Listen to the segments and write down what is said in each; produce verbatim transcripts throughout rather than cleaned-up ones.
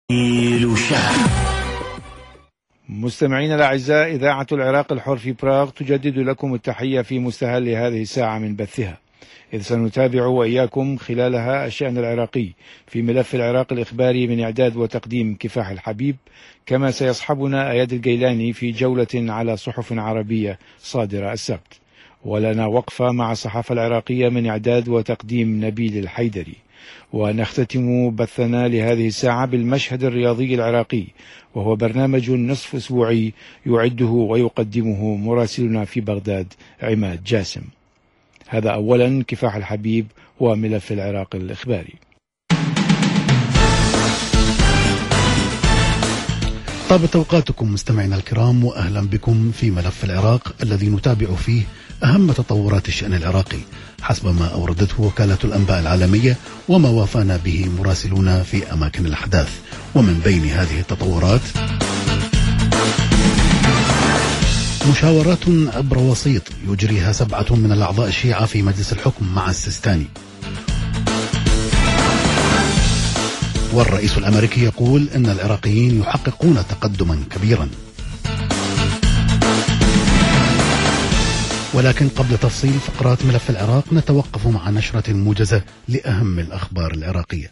مستمعينا الأعزاء، إذاعة العراق الحر في براغ تجدد لكم التحية في مستهل هذه الساعة من بثها، إذ سنتابع وإياكم خلالها الشأن العراقي في ملف العراق الإخباري من إعداد وتقديم كفاح الحبيب، كما سيصحبنا أياد الجيلاني في جولة على صحف عربية صادرة السبت، ولنا وقفة مع الصحافة العراقية من إعداد وتقديم نبيل الحيدري. ونختتم بثنا لهذه الساعة بالمشهد الرياضي العراقي، وهو برنامج نصف أسبوعي يعده ويقدمه مراسلنا في بغداد عماد جاسم. هذا أولا كفاح الحبيب وملف العراق الإخباري. طابت أوقاتكم مستمعينا الكرام، وأهلا بكم في ملف العراق الذي نتابع فيه أهم تطورات الشأن العراقي حسب ما أوردته وكالة الأنباء العالمية وما وافانا به مراسلون في أماكن الأحداث. ومن بين هذه التطورات مشاورات عبر وسيط يجريها سبعة من الأعضاء الشيعة في مجلس الحكم مع السيستاني، والرئيس الأمريكي يقول أن العراقيين يحققون تقدما كبيرا. ولكن قبل تفصيل فقرات ملف العراق نتوقف مع نشرة موجزة لأهم الأخبار العراقية.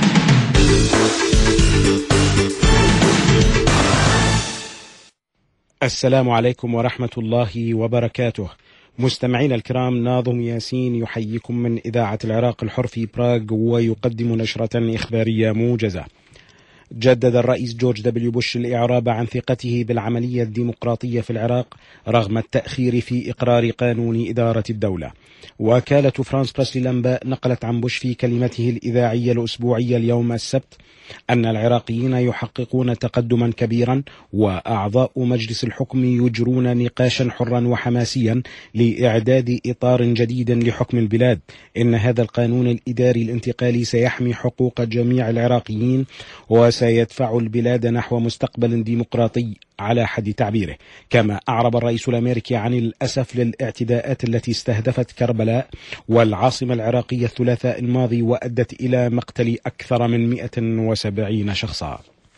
السلام عليكم ورحمة الله وبركاته. مستمعين الكرام، ناظم ياسين يحييكم من إذاعة العراق الحر في براغ ويقدم نشرة إخبارية موجزة. جدد الرئيس جورج دبليو بوش الإعراب عن ثقته بالعملية الديمقراطية في العراق رغم التأخير في إقرار قانون إدارة الدولة. وكالة فرانس بريس للأنباء نقلت عن بوش في كلمته الإذاعية الأسبوعية اليوم السبت أن العراقيين يحققون تقدما كبيرا، وأعضاء مجلس الحكم يجرون نقاشا حرا وحماسيا لإعداد إطار جديد لحكم البلاد. إن هذا القانون الإداري الانتقالي سيحمي حقوق جميع العراقيين وسيدفع البلاد نحو مستقبل ديمقراطي على حد تعبيره. كما أعرب الرئيس الأمريكي عن الأسف للاعتداءات التي استهدفت كربلاء والعاصمة العراقية الثلاثاء الماضي وأدت إلى مقتل أكثر من مئة وسبعين شخصا.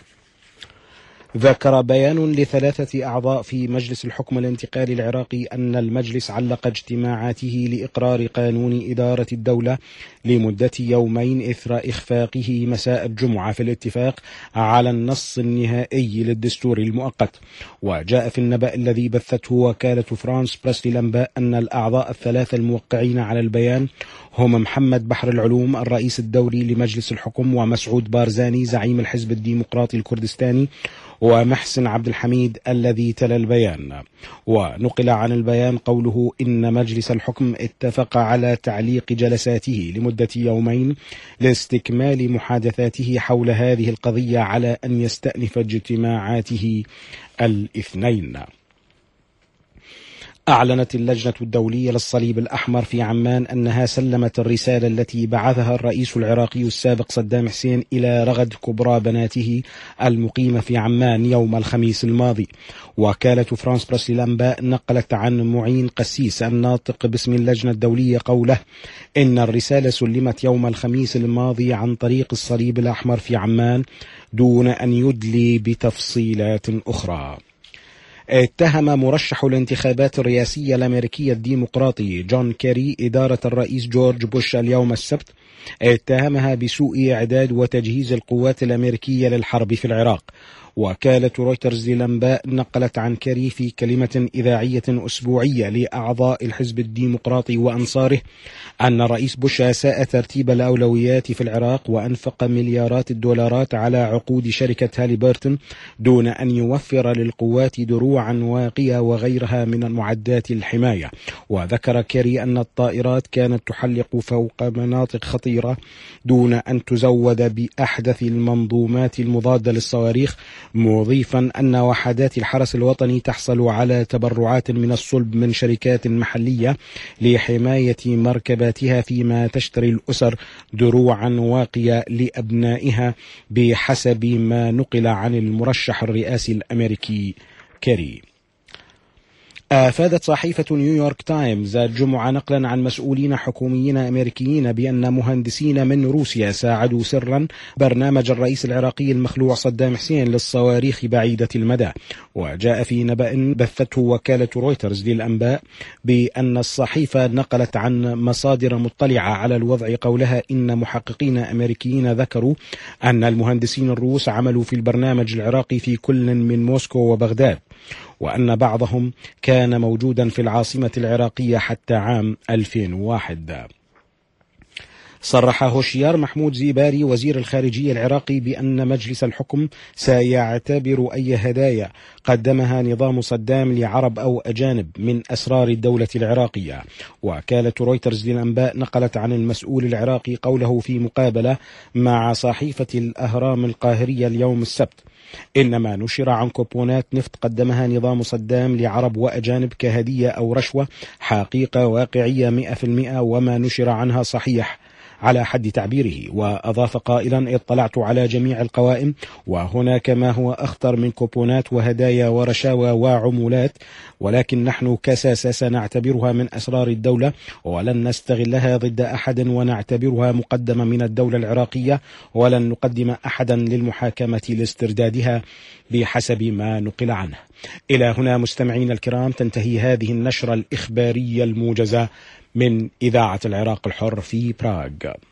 ذكر بيان لثلاثة أعضاء في مجلس الحكم الانتقالي العراقي أن المجلس علق اجتماعاته لإقرار قانون إدارة الدولة لمدة يومين إثر إخفاقه مساء الجمعة في الاتفاق على النص النهائي للدستور المؤقت. وجاء في النبأ الذي بثته وكالة فرانس بريس للأنباء أن الأعضاء الثلاثة الموقعين على البيان هم محمد بحر العلوم الرئيس الدوري لمجلس الحكم، ومسعود بارزاني زعيم الحزب الديمقراطي الكردستاني، ومحسن عبد الحميد الذي تلا البيان. ونقل عن البيان قوله إن مجلس الحكم اتفق على تعليق جلساته لمدة يومين لاستكمال محادثاته حول هذه القضية على أن يستأنف اجتماعاته الاثنين. أعلنت اللجنة الدولية للصليب الأحمر في عمان أنها سلمت الرسالة التي بعثها الرئيس العراقي السابق صدام حسين إلى رغد كبرى بناته المقيمة في عمان يوم الخميس الماضي. وكالة فرانس بريس للأنباء نقلت عن معين قسيس الناطق باسم اللجنة الدولية قوله إن الرسالة سلمت يوم الخميس الماضي عن طريق الصليب الأحمر في عمان دون أن يدلي بتفصيلات أخرى. اتهم مرشح الانتخابات الرئاسية الأمريكية الديمقراطي جون كيري إدارة الرئيس جورج بوش اليوم السبت، اتهمها بسوء إعداد وتجهيز القوات الأمريكية للحرب في العراق. وكالة رويترز للأنباء نقلت عن كيري في كلمة إذاعية أسبوعية لأعضاء الحزب الديمقراطي وأنصاره أن الرئيس بوش أساء ترتيب الأولويات في العراق وأنفق مليارات الدولارات على عقود شركة هاليبرتون دون أن يوفر للقوات دروعا واقية وغيرها من معدات الحماية. وذكر كيري أن الطائرات كانت تحلق فوق مناطق خطيرة دون أن تزود بأحدث المنظومات المضادة للصواريخ، مضيفا أن وحدات الحرس الوطني تحصل على تبرعات من الصلب من شركات محلية لحماية مركباتها، فيما تشتري الأسر دروعا واقية لأبنائها بحسب ما نقل عن المرشح الرئاسي الأمريكي كيري. أفادت صحيفة نيويورك تايمز الجمعة نقلا عن مسؤولين حكوميين أمريكيين بأن مهندسين من روسيا ساعدوا سرا برنامج الرئيس العراقي المخلوع صدام حسين للصواريخ بعيدة المدى. وجاء في نبأ بثته وكالة رويترز للأنباء بأن الصحيفة نقلت عن مصادر مطلعة على الوضع قولها إن محققين أمريكيين ذكروا أن المهندسين الروس عملوا في البرنامج العراقي في كل من موسكو وبغداد، وأن بعضهم كان موجودا في العاصمة العراقية حتى عام ألفين وواحد. صرح هوشيار محمود زيباري وزير الخارجية العراقي بأن مجلس الحكم سيعتبر أي هدايا قدمها نظام صدام لعرب أو أجانب من أسرار الدولة العراقية. وكالة رويترز للأنباء نقلت عن المسؤول العراقي قوله في مقابلة مع صحيفة الأهرام القاهرية اليوم السبت: إنما نشر عن كوبونات نفط قدمها نظام صدام لعرب وأجانب كهدية أو رشوة حقيقة واقعية مئة في المئة، وما نشر عنها صحيح على حد تعبيره. وأضاف قائلا: اطلعت على جميع القوائم وهناك ما هو أخطر من كوبونات وهدايا ورشاوى وعمولات، ولكن نحن كساسة سنعتبرها من أسرار الدولة ولن نستغلها ضد أحد، ونعتبرها مقدمة من الدولة العراقية ولن نقدم أحدا للمحاكمة لاستردادها بحسب ما نقل عنه. إلى هنا مستمعين الكرام تنتهي هذه النشرة الإخبارية الموجزة من إذاعة العراق الحر في براغ.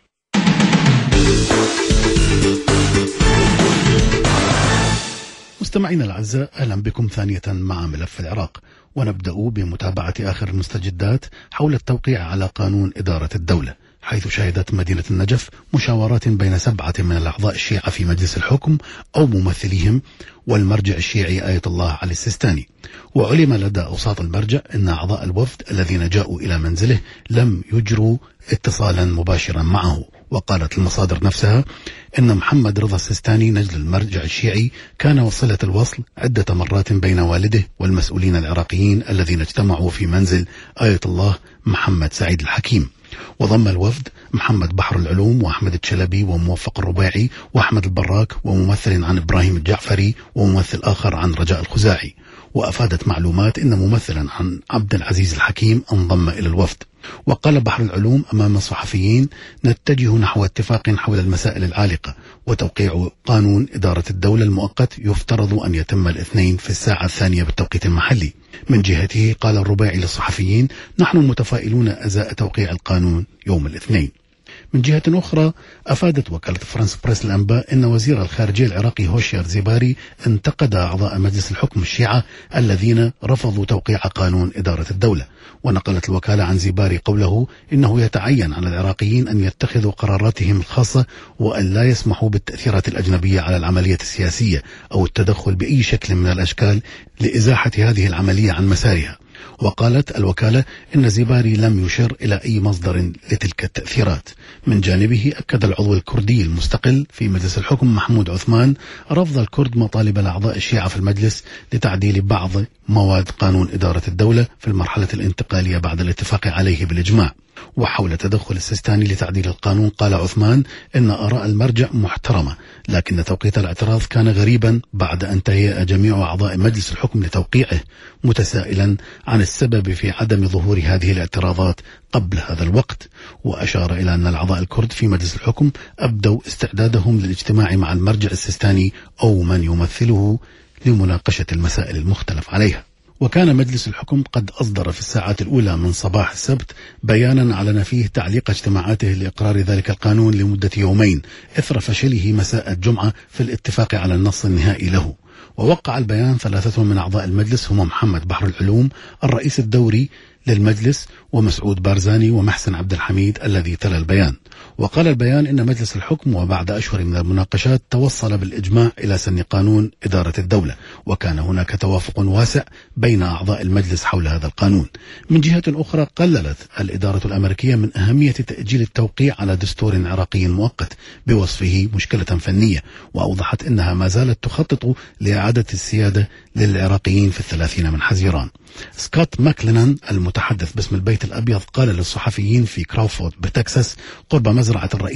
مستمعينا الأعزاء، أهلا بكم ثانية مع ملف العراق، ونبدأ بمتابعة آخر المستجدات حول التوقيع على قانون إدارة الدولة، حيث شهدت مدينة النجف مشاورات بين سبعة من الأعضاء الشيعة في مجلس الحكم أو ممثليهم والمرجع الشيعي آية الله علي السيستاني. وعلم لدى أوساط المرجع أن أعضاء الوفد الذين جاءوا إلى منزله لم يجروا اتصالا مباشرا معه. وقالت المصادر نفسها أن محمد رضا السيستاني نجل المرجع الشيعي كان وصلة الوصل عدة مرات بين والده والمسؤولين العراقيين الذين اجتمعوا في منزل آية الله محمد سعيد الحكيم. وضم الوفد محمد بحر العلوم وأحمد الشلبي وموفق الرباعي وأحمد البراك وممثل عن إبراهيم الجعفري وممثل آخر عن رجاء الخزاعي. وأفادت معلومات أن ممثلا عن عبد العزيز الحكيم انضم إلى الوفد. وقال بحر العلوم أمام الصحفيين: نتجه نحو اتفاق حول المسائل العالقة، وتوقيع قانون إدارة الدولة المؤقت يفترض أن يتم الاثنين في الساعة الثانية بالتوقيت المحلي. من جهته قال الرباعي للصحفيين: نحن متفائلون أزاء توقيع القانون يوم الاثنين. من جهة أخرى أفادت وكالة فرانس بريس الأنباء أن وزير الخارجية العراقي هوشيار زيباري انتقد أعضاء مجلس الحكم الشيعة الذين رفضوا توقيع قانون إدارة الدولة. ونقلت الوكالة عن زيباري قوله: إنه يتعين على العراقيين أن يتخذوا قراراتهم الخاصة وأن لا يسمحوا بالتأثيرات الأجنبية على العملية السياسية أو التدخل بأي شكل من الأشكال لإزاحة هذه العملية عن مسارها. وقالت الوكالة إن زيباري لم يشر إلى أي مصدر لتلك التأثيرات. من جانبه أكد العضو الكردي المستقل في مجلس الحكم محمود عثمان رفض الكرد مطالب الأعضاء الشيعة في المجلس لتعديل بعض مواد قانون إدارة الدولة في المرحلة الانتقالية بعد الاتفاق عليه بالإجماع. وحول تدخل السيستاني لتعديل القانون قال عثمان إن آراء المرجع محترمة، لكن توقيت الاعتراض كان غريبا بعد أن تهيأ جميع أعضاء مجلس الحكم لتوقيعه، متسائلا عن السبب في عدم ظهور هذه الاعتراضات قبل هذا الوقت. وأشار إلى أن الأعضاء الكرد في مجلس الحكم أبدوا استعدادهم للاجتماع مع المرجع السيستاني أو من يمثله لمناقشة المسائل المختلف عليها. وكان مجلس الحكم قد أصدر في الساعات الأولى من صباح السبت بيانا أعلن فيه تعليق اجتماعاته لإقرار ذلك القانون لمدة يومين إثر فشله مساء الجمعة في الاتفاق على النص النهائي له. ووقع البيان ثلاثة من أعضاء المجلس هم محمد بحر العلوم الرئيس الدوري للمجلس ومسعود بارزاني ومحسن عبد الحميد الذي تلا البيان. وقال البيان إن مجلس الحكم وبعد أشهر من المناقشات توصل بالإجماع إلى سن قانون إدارة الدولة، وكان هناك توافق واسع بين أعضاء المجلس حول هذا القانون. من جهة أخرى قللت الإدارة الأمريكية من أهمية تأجيل التوقيع على دستور عراقي مؤقت بوصفه مشكلة فنية، وأوضحت أنها ما زالت تخطط لإعادة السيادة للعراقيين في الثلاثين من حزيران. سكوت ماكلينان المتحدث باسم البيت الأبيض قال للصحفيين في كراوفورد بتكساس قرب مزرعة الرئيس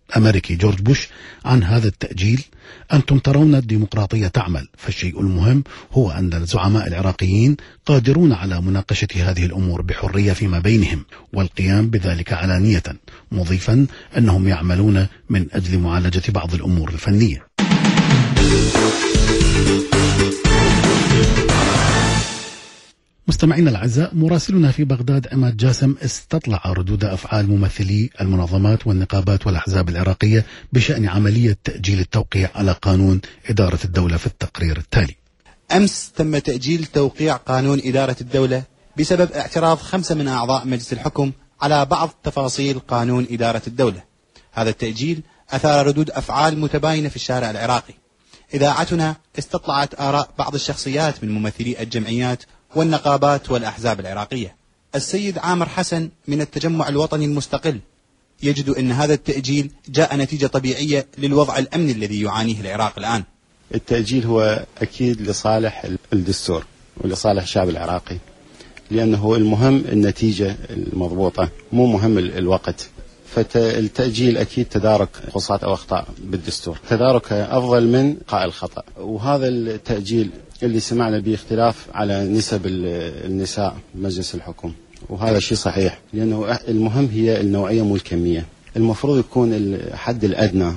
الأمريكي جورج بوش عن هذا التأجيل: أنتم ترون الديمقراطية تعمل، فالشيء المهم هو أن الزعماء العراقيين قادرون على مناقشة هذه الأمور بحرية فيما بينهم والقيام بذلك علانية، مضيفا أنهم يعملون من أجل معالجة بعض الأمور الفنية. مستمعينا الأعزاء، مراسلنا في بغداد عماد جاسم استطلع ردود أفعال ممثلي المنظمات والنقابات والأحزاب العراقية بشأن عملية تأجيل التوقيع على قانون إدارة الدولة في التقرير التالي. أمس تم تأجيل توقيع قانون إدارة الدولة بسبب اعتراض خمسة من أعضاء مجلس الحكم على بعض تفاصيل قانون إدارة الدولة. هذا التأجيل أثار ردود أفعال متباينة في الشارع العراقي. إذاعتنا استطلعت آراء بعض الشخصيات من ممثلي الجمعيات والنقابات والأحزاب العراقية. السيد عامر حسن من التجمع الوطني المستقل يجد أن هذا التأجيل جاء نتيجة طبيعية للوضع الأمني الذي يعانيه العراق الآن. التأجيل هو أكيد لصالح الدستور ولصالح الشعب العراقي، لأنه المهم النتيجة المضبوطة، مو مهم الوقت. فالتأجيل أكيد تدارك خصوصات أو أخطاء بالدستور، تدارك أفضل من قاء الخطأ. وهذا التأجيل اللي سمعنا به اختلاف على نسب النساء بمجلس الحكم، وهذا شيء صحيح، لأنه المهم هي النوعية مو الكمية. المفروض يكون الحد الأدنى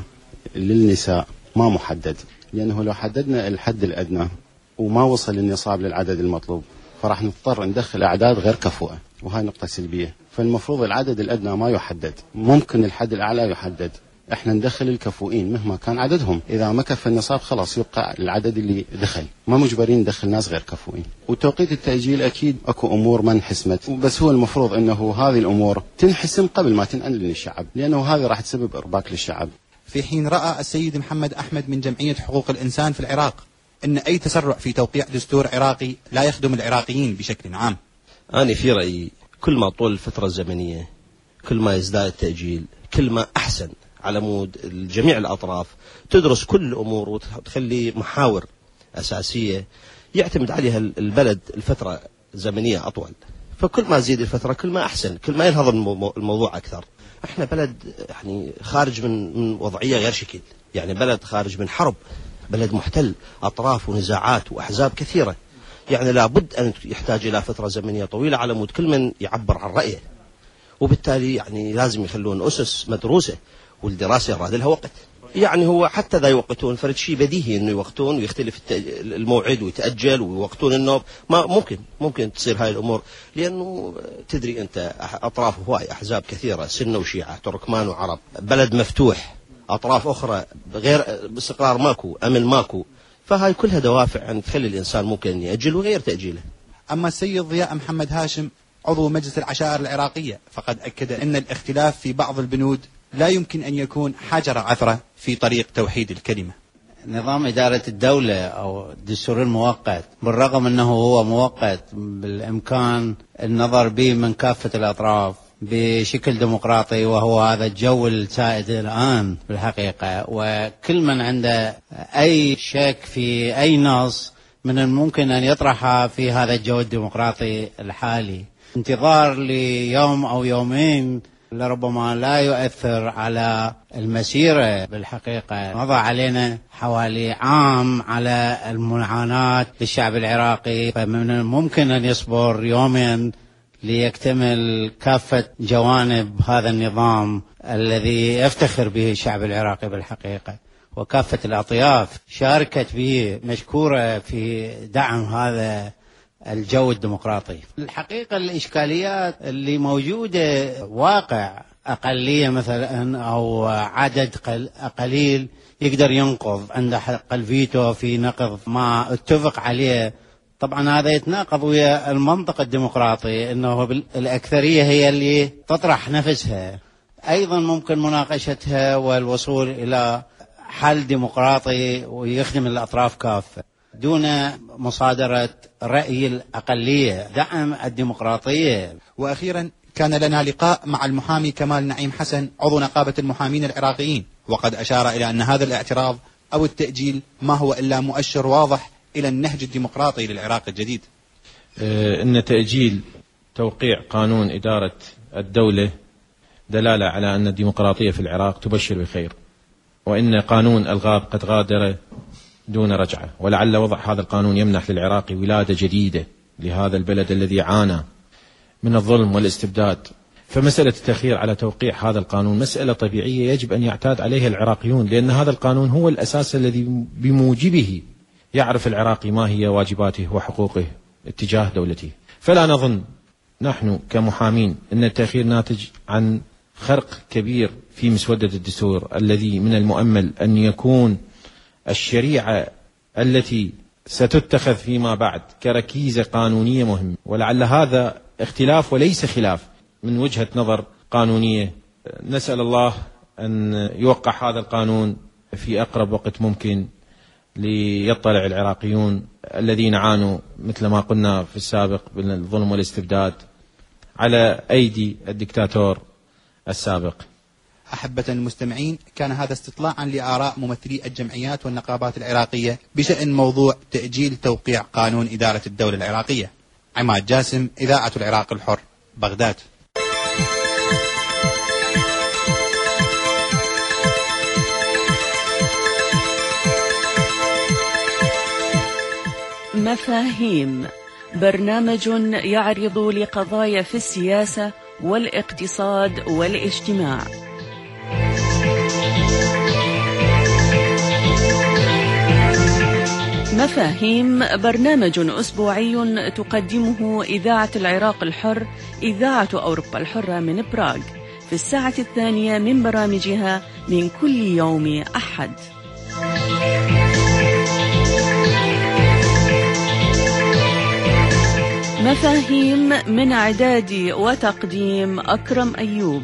للنساء ما محدد، لأنه لو حددنا الحد الأدنى وما وصل النصاب للعدد المطلوب فراح نضطر ندخل أعداد غير كفؤة، وهي نقطة سلبية. فالمفروض العدد الأدنى ما يحدد، ممكن الحد الأعلى يحدد. احنا ندخل الكفؤين مهما كان عددهم، اذا ما كفى النصاب خلاص يبقى العدد اللي دخل، ما مجبرين ندخل ناس غير كفؤين. وتوقيت التأجيل اكيد اكو امور ما انحسمت، بس هو المفروض انه هذه الامور تنحسم قبل ما تنقل للشعب، لانه هذا راح تسبب ارباك للشعب. في حين رأى السيد محمد أحمد من جمعية حقوق الإنسان في العراق ان اي تسرع في توقيع دستور عراقي لا يخدم العراقيين بشكل عام. انا في رأيي كل ما طول الفترة الزمنية كل ما يزداد التأجيل كل ما احسن، على مود جميع الأطراف تدرس كل الأمور وتخلي محاور أساسية يعتمد عليها البلد الفترة زمنية أطول. فكل ما زيد الفترة كل ما أحسن، كل ما ينهض الموضوع أكثر. إحنا بلد يعني خارج من من وضعية غير شكل، يعني بلد خارج من حرب، بلد محتل، أطراف ونزاعات وأحزاب كثيرة، يعني لابد أن يحتاج إلى فترة زمنية طويلة على مود كل من يعبر عن رأيه، وبالتالي يعني لازم يخلون أسس مدروسة، والدراسة يراد لها وقت. يعني هو حتى ذا يوقتون فرد شيء بديهي انه يوقتون ويختلف الموعد ويتأجل ويوقتون النوم، ما ممكن ممكن تصير هاي الامور، لانه تدري انت اطراف هواي، احزاب كثيرة، سنة وشيعة، تركمان وعرب، بلد مفتوح، اطراف اخرى غير باستقرار ماكو، امن ماكو، فهاي كلها دوافع ان تخلي الانسان ممكن يأجل وغير تأجيله. اما السيد ضياء محمد هاشم عضو مجلس العشائر العراقية فقد اكد ان الاختلاف في بعض البنود لا يمكن أن يكون حجر عثرة في طريق توحيد الكلمة. نظام إدارة الدولة أو الدستور المؤقت بالرغم أنه هو مؤقت بالإمكان النظر به من كافة الأطراف بشكل ديمقراطي، وهو هذا الجو السائد الآن بالحقيقة، وكل من عنده أي شك في أي نص من الممكن أن يطرحها في هذا الجو الديمقراطي الحالي. انتظار ليوم أو يومين لربما لا يؤثر على المسيرة. بالحقيقة مضى علينا حوالي عام على المعاناة للشعب العراقي، فمن الممكن أن يصبر يومين ليكتمل كافة جوانب هذا النظام الذي يفتخر به الشعب العراقي بالحقيقة، وكافة الأطياف شاركت به مشكورة في دعم هذا الجو الديمقراطي. الحقيقة الإشكاليات اللي موجودة واقع أقلية مثلا أو عدد قليل يقدر ينقض، عنده حق الفيتو في نقض ما اتفق عليه. طبعا هذا يتناقض ويا المنطق الديمقراطي أنه الأكثرية هي اللي تطرح نفسها، أيضا ممكن مناقشتها والوصول إلى حل ديمقراطي ويخدم الأطراف كافة دون مصادرة رأي الأقلية، دعم الديمقراطية. وأخيرا كان لنا لقاء مع المحامي كمال نعيم حسن عضو نقابة المحامين العراقيين، وقد أشار إلى أن هذا الاعتراض أو التأجيل ما هو إلا مؤشر واضح إلى النهج الديمقراطي للعراق الجديد. إن تأجيل توقيع قانون إدارة الدولة دلالة على أن الديمقراطية في العراق تبشر بخير، وإن قانون الغاب قد غادر دون رجعة، ولعل وضع هذا القانون يمنح للعراق ولادة جديدة لهذا البلد الذي عانى من الظلم والاستبداد. فمسألة التأخير على توقيع هذا القانون مسألة طبيعية يجب أن يعتاد عليها العراقيون، لأن هذا القانون هو الأساس الذي بموجبه يعرف العراقي ما هي واجباته وحقوقه اتجاه دولته. فلا نظن نحن كمحامين أن التأخير ناتج عن خرق كبير في مسودة الدستور الذي من المؤمل أن يكون الشريعة التي ستتخذ فيما بعد كركيزة قانونية مهمة، ولعل هذا اختلاف وليس خلاف من وجهة نظر قانونية. نسأل الله أن يوقع هذا القانون في أقرب وقت ممكن ليطلع العراقيون الذين عانوا مثل ما قلنا في السابق من الظلم والاستبداد على أيدي الدكتاتور السابق. أحبة المستمعين، كان هذا استطلاعا لآراء ممثلي الجمعيات والنقابات العراقية بشأن موضوع تأجيل توقيع قانون إدارة الدولة العراقية. عماد جاسم، إذاعة العراق الحر، بغداد. مفاهيم، برنامج يعرض لقضايا في السياسة والاقتصاد والاجتماع. مفاهيم برنامج أسبوعي تقدمه إذاعة العراق الحر، إذاعة أوروبا الحرة من براغ، في الساعة الثانية من برامجها من كل يوم أحد. مفاهيم من إعداد وتقديم أكرم أيوب.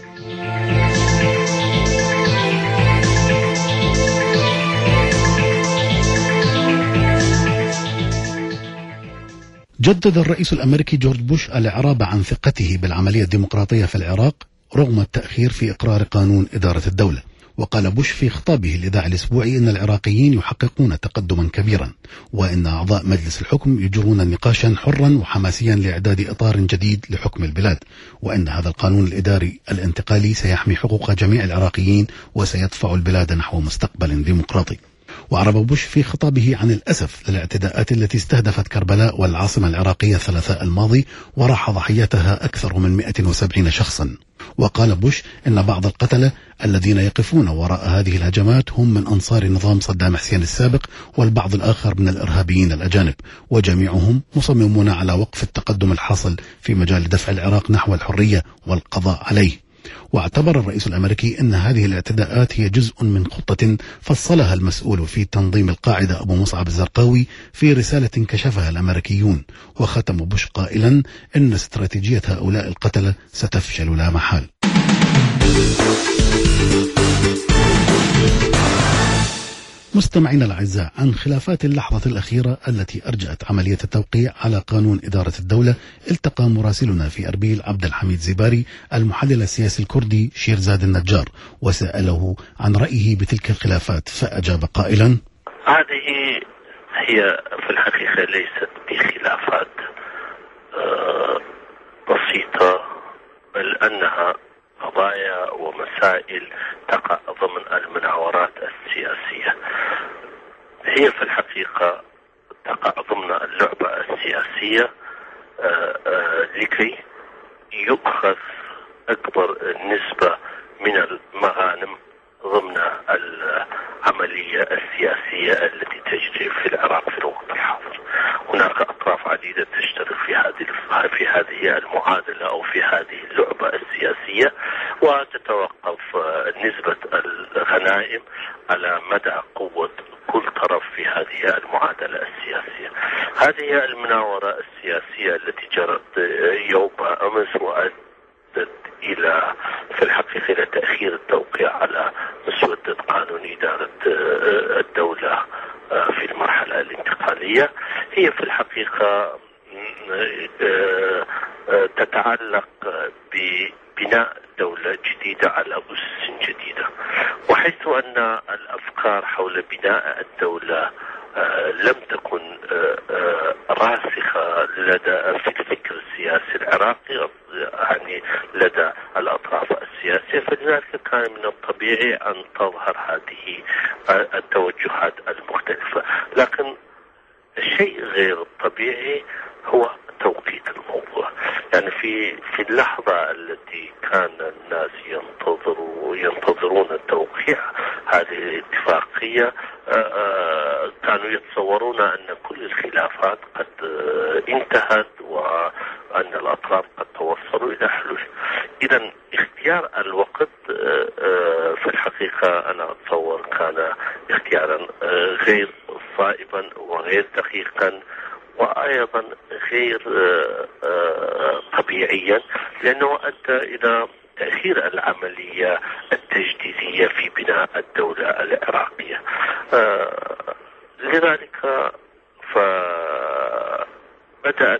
جدد الرئيس الأمريكي جورج بوش الإعراب عن ثقته بالعملية الديمقراطية في العراق رغم التأخير في إقرار قانون إدارة الدولة. وقال بوش في خطابه الإذاعي الأسبوعي إن العراقيين يحققون تقدما كبيرا، وإن أعضاء مجلس الحكم يجرون نقاشا حرا وحماسيا لإعداد إطار جديد لحكم البلاد، وإن هذا القانون الإداري الانتقالي سيحمي حقوق جميع العراقيين وسيدفع البلاد نحو مستقبل ديمقراطي. وأعرب بوش في خطابه عن الأسف للاعتداءات التي استهدفت كربلاء والعاصمة العراقية الثلاثاء الماضي وراح ضحيتها أكثر من مئة وسبعين شخصا. وقال بوش إن بعض القتلة الذين يقفون وراء هذه الهجمات هم من أنصار نظام صدام حسين السابق، والبعض الآخر من الإرهابيين الأجانب، وجميعهم مصممون على وقف التقدم الحاصل في مجال دفع العراق نحو الحرية والقضاء عليه. واعتبر الرئيس الأمريكي أن هذه الاعتداءات هي جزء من خطة فصلها المسؤول في تنظيم القاعدة أبو مصعب الزرقاوي في رسالة كشفها الأمريكيون. وختم بوش قائلا أن استراتيجية هؤلاء القتلة ستفشل لا محال. مستمعينا الأعزاء، عن خلافات اللحظة الأخيرة التي أرجأت عملية التوقيع على قانون إدارة الدولة التقى مراسلنا في أربيل عبد الحميد زباري المحلل السياسي الكردي شيرزاد النجار وسأله عن رأيه بتلك الخلافات، فأجاب قائلا: هذه هي في الحقيقة ليست بخلافات بسيطة، بل أنها قضايا ومسائل تقع ضمن المناورات السياسية. هي في الحقيقة تقع ضمن اللعبة السياسية لكي يؤخذ أكبر نسبة من المغانم ضمن العملية السياسية التي تجري في العراق في الوقت الحاضر. هناك أطراف عديدة تشترك في هذه في هذه المعادلة أو في هذه اللعبة السياسية، وتتوقف نسبة الغنائم على مدى قوة كل طرف في هذه المعادلة السياسية. هذه المناورة السياسية التي جرت يوم أمس وأدت إلى في الحقيقة إلى تأخير التوقيع على مسودة قانون إدارة الدولة في المرحلة الانتقالية، هي في الحقيقة تتعلق ببناء دولة جديدة على أسس جديدة، وحيث أن الأفكار حول بناء الدولة لم تكن راسخة لدى في الفكر السياسي العراقي، يعني لدى الأطراف السياسية طبيعي أن تظهر هذه التوجهات المختلفة، لكن الشيء غير الطبيعي هو توقيت الموضوع. يعني في في اللحظة التي كان الناس ينتظروا ينتظرون التوقيع هذه الاتفاقية كانوا يتصورون أن كل الخلافات قد انتهت وأن الأطراف قد توصلوا إلى حلول. إذا اختيار الوقت في الحقيقة أنا أتصور كان اختيارا غير صائبا وغير دقيقا وأيضا غير طبيعيا، لأنه أدى إلى تأخير العملية التجديدية في بناء الدولة العراقية. لذلك فبدأت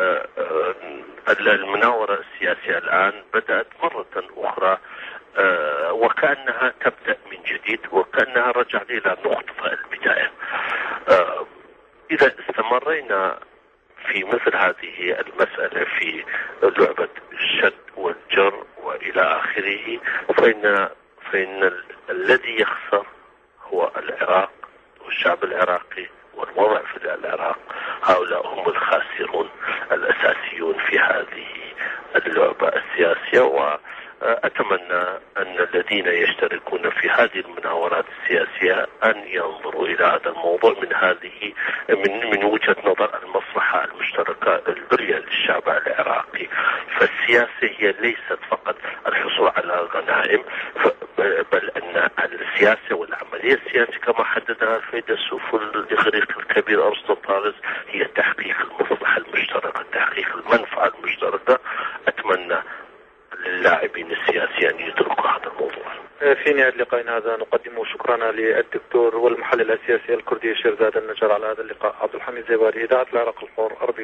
المناورة السياسية الآن بدأت مرة أخرى وكأنها تبدأ من جديد، وكأنها رجعت إلى نقطة البداية. إذا استمرينا في مثل هذه المسألة في لعبة الشد والجر وإلى آخره، فإن فإن الذي يخسر هو العراق والشعب العراقي والوضع في العراق. هؤلاء هم الخاسرون الأساسيون في هذه اللعبة السياسية، وأتمنى أن الذين يشتركون في هذه المناورات السياسية أن ينظروا إلى هذا الموضوع من هذه من من وجهة نظر المصلحة المشتركة العليا للشعب العراقي. فالسياسة هي ليست فقط الحصول على غنائم، بل أن السياسة والعملية السياسية كما حددها الفيلسوف الإغريقي الكبير أرسطوطالس هي تحقيق المصلحة المشتركة، تحقيق المنفعة المشتركة. أتمنى للاعبين السياسيين أن يدركوا هذا الموضوع. في نهاية لقائنا هذا نقدم شكرنا للدكتور والمحلل السياسي الكردي شيرزاد النجار على هذا اللقاء. عبد الحميد زيباري، إذاعة العراق الحر، أربيل.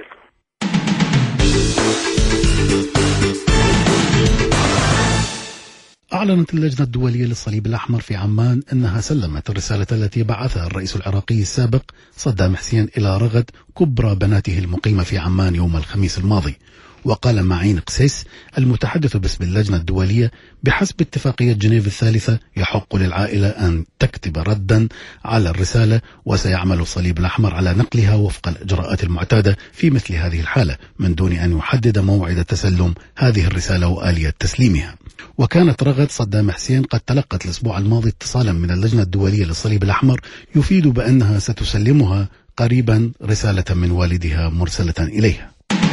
أعلنت اللجنة الدولية للصليب الأحمر في عمان أنها سلمت الرسالة التي بعثها الرئيس العراقي السابق صدام حسين إلى رغد كبرى بناته المقيمة في عمان يوم الخميس الماضي. وقال معين قسيس المتحدث باسم اللجنة الدولية بحسب اتفاقية جنيف الثالثة يحق للعائلة أن تكتب ردا على الرسالة، وسيعمل الصليب الأحمر على نقلها وفق الإجراءات المعتادة في مثل هذه الحالة من دون أن يحدد موعد تسلم هذه الرسالة وآلية تسليمها. وكانت رغد صدام حسين قد تلقت الأسبوع الماضي اتصالا من اللجنة الدولية للصليب الأحمر يفيد بأنها ستسلمها قريبا رسالة من والدها مرسلة إليها.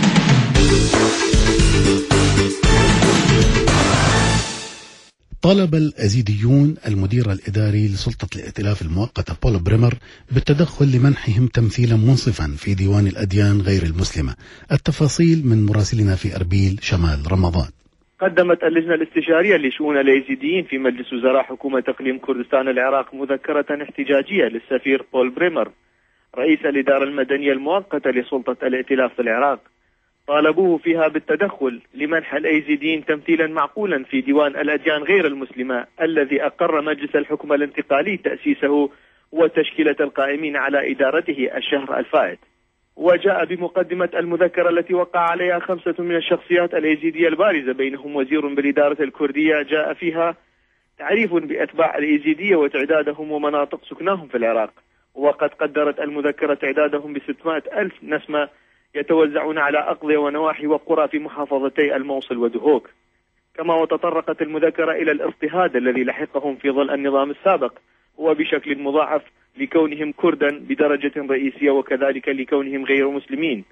طالب الأزيديون المدير الإداري لسلطة الائتلاف المؤقتة بول بريمر بالتدخل لمنحهم تمثيلا منصفا في ديوان الأديان غير المسلمة. التفاصيل من مراسلنا في أربيل شمال رمضان. قدمت اللجنة الاستشارية لشؤون الأيزيديين في مجلس وزراء حكومة إقليم كردستان العراق مذكرة احتجاجية للسفير بول بريمر رئيس الإدارة المدنية المؤقتة لسلطة الائتلاف في العراق. طالبوه فيها بالتدخل لمنح الأيزيديين تمثيلا معقولا في ديوان الأديان غير المسلمة الذي أقر مجلس الحكم الانتقالي تأسيسه وتشكيلة القائمين على إدارته الشهر الفائت. وجاء بمقدمة المذكرة التي وقع عليها خمسة من الشخصيات الأيزيدية البارزة بينهم وزير بالإدارة الكردية جاء فيها تعريف بأتباع الأيزيدية وتعدادهم ومناطق سكناهم في العراق. وقد قدرت المذكرة تعدادهم بستمائة ألف نسمة يتوزعون على أقضية ونواحي وقرى في محافظتي الموصل ودهوك. كما وتطرقت المذكرة إلى الاضطهاد الذي لحقهم في ظل النظام السابق وبشكل مضاعف لكونهم كردا بدرجة رئيسية وكذلك لكونهم غير مسلمين.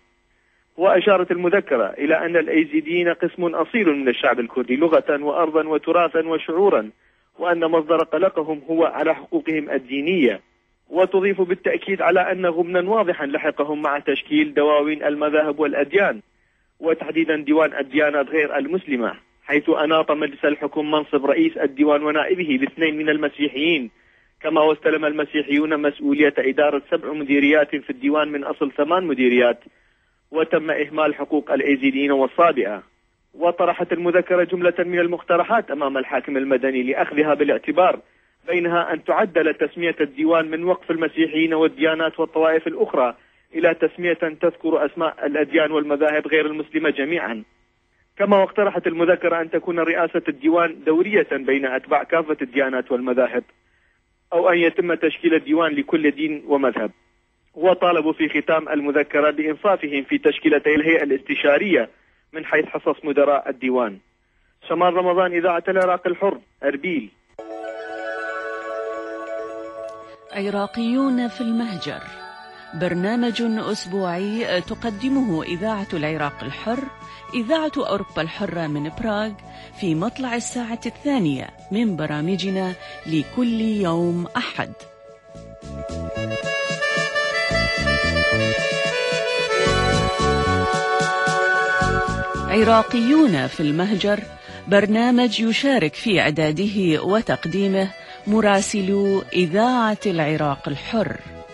وأشارت المذكرة إلى أن الأيزيديين قسم أصيل من الشعب الكردي لغة وأرضا وتراثا وشعورا، وأن مصدر قلقهم هو على حقوقهم الدينية. وتضيف بالتأكيد على أن غبنا واضحا لحقهم مع تشكيل دواوين المذاهب والأديان وتحديدا ديوان الديانات غير المسلمة، حيث أناط مجلس الحكم منصب رئيس الديوان ونائبه باثنين من المسيحيين، كما واستلم المسيحيون مسؤولية إدارة سبع مديريات في الديوان من أصل ثمان مديريات، وتم إهمال حقوق الأيزيديين والصابئة. وطرحت المذكرة جملة من المقترحات أمام الحاكم المدني لأخذها بالاعتبار، بينها أن تعدل تسمية الديوان من وقف المسيحيين والديانات والطوائف الأخرى إلى تسمية تذكر أسماء الأديان والمذاهب غير المسلمة جميعا. كما واقترحت المذكرة أن تكون رئاسة الديوان دورية بين أتباع كافة الديانات والمذاهب، أو أن يتم تشكيل الديوان لكل دين ومذهب. وطالبوا في ختام المذكرة بإنصافهم في تشكيلتي الهيئة الاستشارية من حيث حصص مدراء الديوان. شمال رمضان، إذاعة العراق الحر، أربيل. عراقيون في المهجر، برنامج أسبوعي تقدمه إذاعة العراق الحر، إذاعة أوروبا الحرة من براغ، في مطلع الساعة الثانية من برامجنا لكل يوم أحد. عراقيون في المهجر، برنامج يشارك في إعداده وتقديمه مراسلو إذاعة العراق الحر.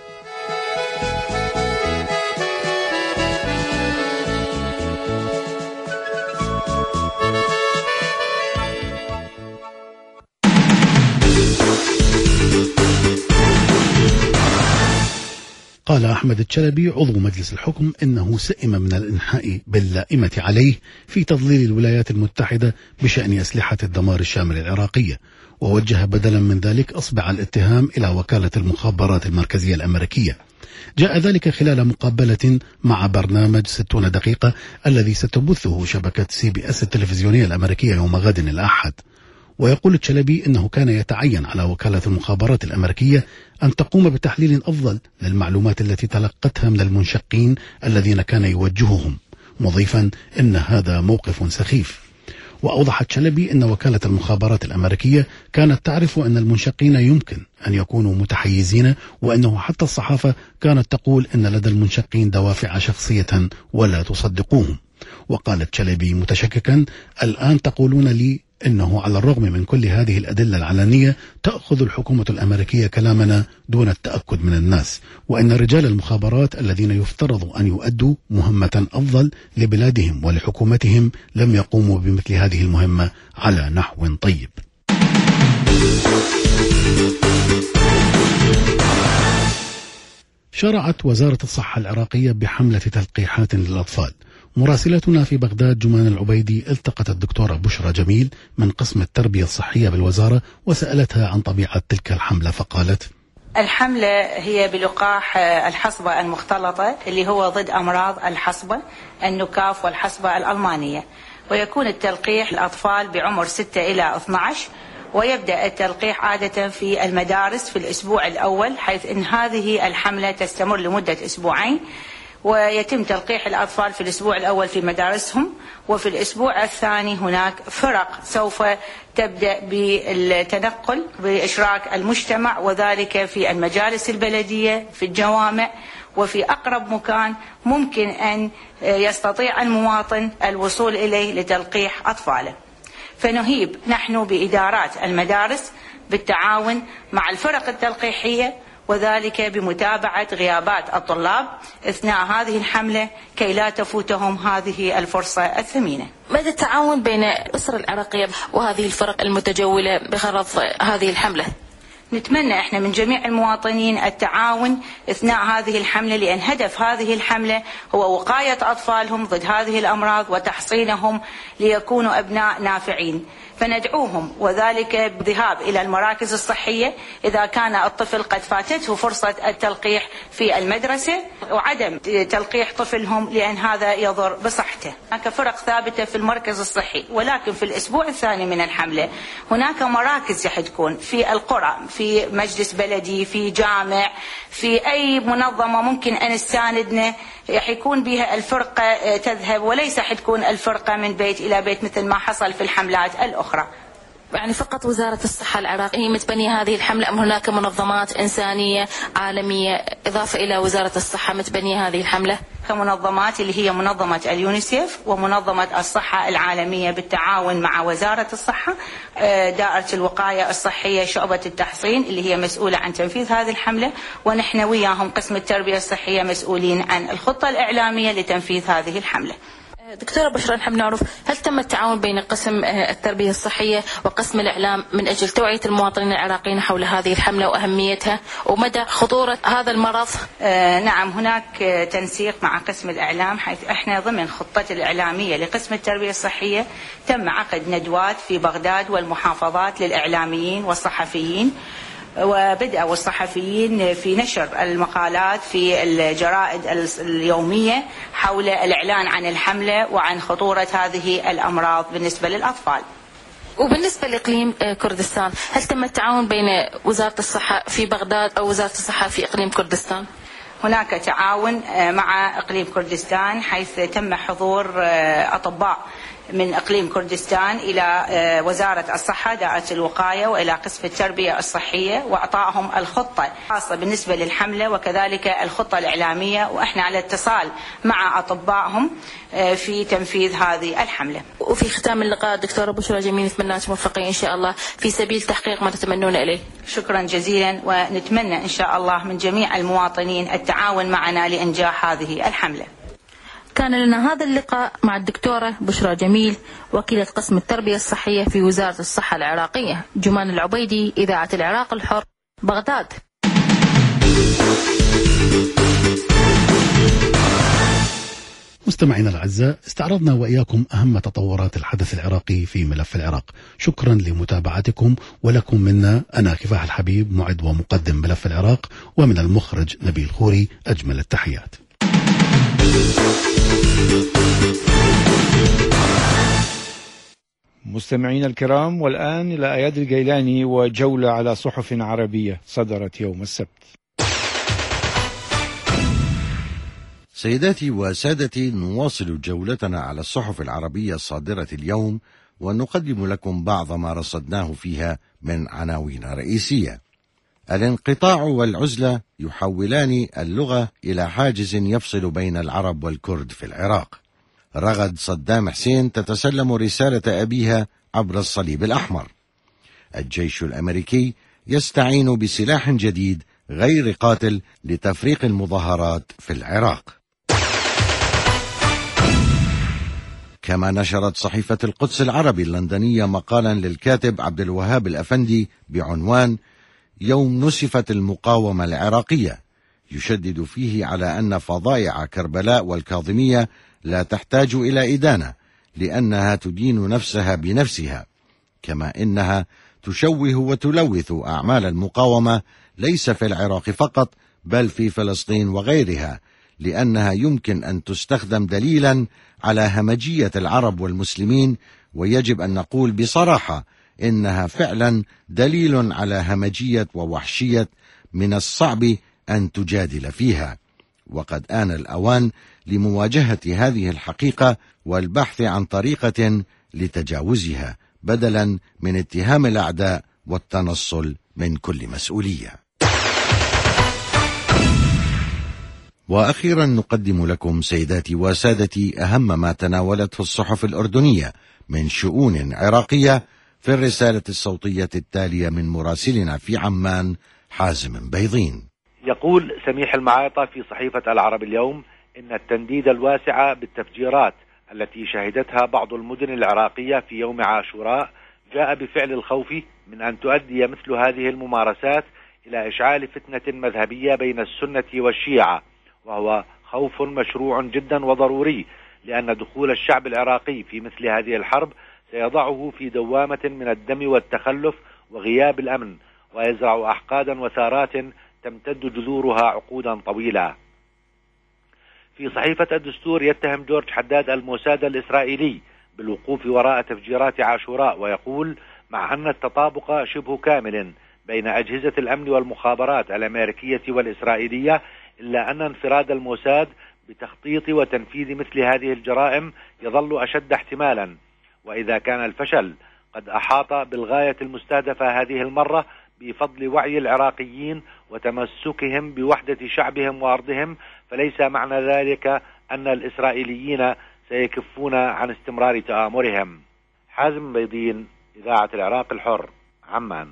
قال أحمد الشلبي عضو مجلس الحكم إنه سئم من الإنحاء باللائمة عليه في تضليل الولايات المتحدة بشأن أسلحة الدمار الشامل العراقية، ووجه بدلا من ذلك أصبع الاتهام إلى وكالة المخابرات المركزية الأمريكية. جاء ذلك خلال مقابلة مع برنامج ستون دقيقة الذي ستبثه شبكة سي بي اس التلفزيونية الأمريكية يوم غد الأحد. ويقول الشلبي إنه كان يتعين على وكالة المخابرات الأمريكية أن تقوم بتحليل أفضل للمعلومات التي تلقتها من المنشقين الذين كان يوجههم، مضيفا إن هذا موقف سخيف. وأوضح الشلبي أن وكالة المخابرات الأمريكية كانت تعرف أن المنشقين يمكن أن يكونوا متحيزين، وأنه حتى الصحافة كانت تقول أن لدى المنشقين دوافع شخصية ولا تصدقوهم. وقال الشلبي متشككا: الآن تقولون لي إنه على الرغم من كل هذه الأدلة العلنية تأخذ الحكومة الأمريكية كلامنا دون التأكد من الناس، وإن رجال المخابرات الذين يفترض أن يؤدوا مهمة أفضل لبلادهم ولحكومتهم لم يقوموا بمثل هذه المهمة على نحو طيب. شرعت وزارة الصحة العراقية بحملة تلقيحات للأطفال. مراسلتنا في بغداد جمان العبيدي التقت الدكتورة بشرى جميل من قسم التربية الصحية بالوزارة وسألتها عن طبيعة تلك الحملة، فقالت: الحملة هي بلقاح الحصبة المختلطة اللي هو ضد أمراض الحصبة، النكاف والحصبة الألمانية، ويكون التلقيح الأطفال بعمر ستة إلى اثني عشر، ويبدأ التلقيح عادة في المدارس في الأسبوع الأول، حيث أن هذه الحملة تستمر لمدة أسبوعين، ويتم تلقيح الأطفال في الأسبوع الأول في مدارسهم، وفي الأسبوع الثاني هناك فرق سوف تبدأ بالتنقل بإشراك المجتمع، وذلك في المجالس البلدية، في الجوامع، وفي أقرب مكان ممكن أن يستطيع المواطن الوصول إليه لتلقيح أطفاله. فنهيب نحن بإدارات المدارس بالتعاون مع الفرق التلقيحية، وذلك بمتابعة غيابات الطلاب أثناء هذه الحملة كي لا تفوتهم هذه الفرصة الثمينة. ماذا التعاون بين الأسرة العراقية وهذه الفرق المتجولة بغرض هذه الحملة؟ نتمنى احنا من جميع المواطنين التعاون اثناء هذه الحملة، لأن هدف هذه الحملة هو وقاية أطفالهم ضد هذه الأمراض وتحصينهم ليكونوا أبناء نافعين. فندعوهم وذلك بالذهاب إلى المراكز الصحية إذا كان الطفل قد فاتته فرصة التلقيح في المدرسة، وعدم تلقيح طفلهم لأن هذا يضر بصحته. هناك فرق ثابتة في المركز الصحي، ولكن في الأسبوع الثاني من الحملة هناك مراكز رح تكون في القرى، في مجلس بلدي، في جامع، في أي منظمة ممكن أن تساندنا رح يكون بها الفرقة تذهب، وليس حتكون الفرقة من بيت إلى بيت مثل ما حصل في الحملات الأخرى. يعني فقط وزارة الصحة العراقية متبنية هذه الحملة أم هناك منظمات إنسانية عالمية إضافة إلى وزارة الصحة متبنية هذه الحملة؟ كمنظمات اللي هي منظمة اليونيسيف ومنظمة الصحة العالمية بالتعاون مع وزارة الصحة، دائرة الوقاية الصحية، شعبة التحصين اللي هي مسؤولة عن تنفيذ هذه الحملة، ونحن وياهم قسم التربية الصحية مسؤولين عن الخطة الإعلامية لتنفيذ هذه الحملة. دكتورة بشرى، نحب نعرف هل تم التعاون بين قسم التربية الصحية وقسم الإعلام من أجل توعية المواطنين العراقيين حول هذه الحملة وأهميتها ومدى خطورة هذا المرض؟ آه نعم، هناك تنسيق مع قسم الإعلام، حيث احنا ضمن خطة الإعلامية لقسم التربية الصحية تم عقد ندوات في بغداد والمحافظات للإعلاميين والصحفيين، وبدأ والصحفيين في نشر المقالات في الجرائد اليومية حول الإعلان عن الحملة وعن خطورة هذه الأمراض بالنسبة للأطفال. وبالنسبة لإقليم كردستان، هل تم التعاون بين وزارة الصحة في بغداد أو وزارة الصحة في إقليم كردستان؟ هناك تعاون مع إقليم كردستان، حيث تم حضور أطباء من إقليم كردستان إلى وزارة الصحة دائرة الوقاية وإلى قسم التربية الصحية، وأعطائهم الخطة الخاصة بالنسبة للحملة وكذلك الخطة الإعلامية، وإحنا على اتصال مع أطبائهم في تنفيذ هذه الحملة. وفي ختام اللقاء دكتورة بشرى جميل، نتمنى موفقين إن شاء الله في سبيل تحقيق ما تتمنون إليه. شكرا جزيلا، ونتمنى إن شاء الله من جميع المواطنين التعاون معنا لإنجاح هذه الحملة. كان لنا هذا اللقاء مع الدكتورة بشرى جميل، وكيلة قسم التربية الصحية في وزارة الصحة العراقية. جمان العبيدي، إذاعة العراق الحر، بغداد. مستمعينا الأعزاء، استعرضنا وإياكم أهم تطورات الحدث العراقي في ملف العراق. شكرا لمتابعتكم، ولكم منا أنا كفاح الحبيب، معد ومقدم ملف العراق، ومن المخرج نبيل خوري أجمل التحيات. مستمعينا الكرام، والآن إلى أياد الجيلاني وجولة على صحف عربية صدرت يوم السبت. سيداتي وسادتي، نواصل جولتنا على الصحف العربية الصادرة اليوم، ونقدم لكم بعض ما رصدناه فيها من عناوين رئيسية. الانقطاع والعزلة يحولان اللغة إلى حاجز يفصل بين العرب والكرد في العراق. رغد صدام حسين تتسلم رسالة أبيها عبر الصليب الأحمر. الجيش الأمريكي يستعين بسلاح جديد غير قاتل لتفريق المظاهرات في العراق. كما نشرت صحيفة القدس العربي اللندنية مقالا للكاتب عبد الوهاب الأفندي بعنوان يوم نسفت المقاومة العراقية، يشدد فيه على أن فظائع كربلاء والكاظمية لا تحتاج إلى إدانة، لأنها تدين نفسها بنفسها، كما إنها تشوه وتلوث أعمال المقاومة ليس في العراق فقط بل في فلسطين وغيرها، لأنها يمكن أن تستخدم دليلا على همجية العرب والمسلمين، ويجب أن نقول بصراحة إنها فعلا دليل على همجية ووحشية من الصعب أن تجادل فيها. وقد آن الأوان لمواجهة هذه الحقيقة والبحث عن طريقة لتجاوزها، بدلا من اتهام الأعداء والتنصل من كل مسؤولية. وأخيرا نقدم لكم سيداتي وسادتي أهم ما تناولته الصحف الأردنية من شؤون عراقية في الرسالة الصوتية التالية من مراسلنا في عمان حازم بيضين. يقول سميح المعاطى في صحيفة العرب اليوم إن التنديد الواسع بالتفجيرات التي شهدتها بعض المدن العراقية في يوم عاشوراء جاء بفعل الخوف من أن تؤدي مثل هذه الممارسات إلى إشعال فتنة مذهبية بين السنة والشيعة، وهو خوف مشروع جدا وضروري، لأن دخول الشعب العراقي في مثل هذه الحرب سيضعه في دوامة من الدم والتخلف وغياب الأمن، ويزرع أحقادا وثارات تمتد جذورها عقودا طويلة. في صحيفة الدستور يتهم جورج حداد الموساد الإسرائيلي بالوقوف وراء تفجيرات عاشوراء، ويقول مع أن التطابق شبه كامل بين أجهزة الأمن والمخابرات الأمريكية والإسرائيلية، إلا أن انفراد الموساد بتخطيط وتنفيذ مثل هذه الجرائم يظل أشد احتمالا. وإذا كان الفشل قد أحاط بالغاية المستهدفة هذه المرة بفضل وعي العراقيين وتمسكهم بوحدة شعبهم وأرضهم، فليس معنى ذلك أن الإسرائيليين سيكفون عن استمرار تآمرهم. حازم بيضين، إذاعة العراق الحر، عمان.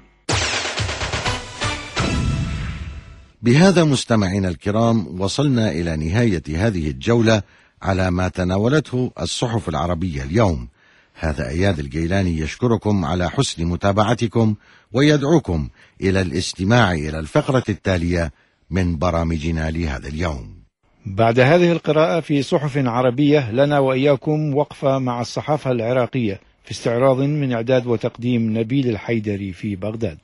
بهذا مستمعينا الكرام وصلنا إلى نهاية هذه الجولة على ما تناولته الصحف العربية اليوم. هذا أياد الجيلاني يشكركم على حسن متابعتكم ويدعوكم إلى الاستماع إلى الفقرة التالية من برامجنا لهذا اليوم. بعد هذه القراءة في صحف عربية لنا وإياكم وقفة مع الصحافة العراقية في استعراض من إعداد وتقديم نبيل الحيدري في بغداد.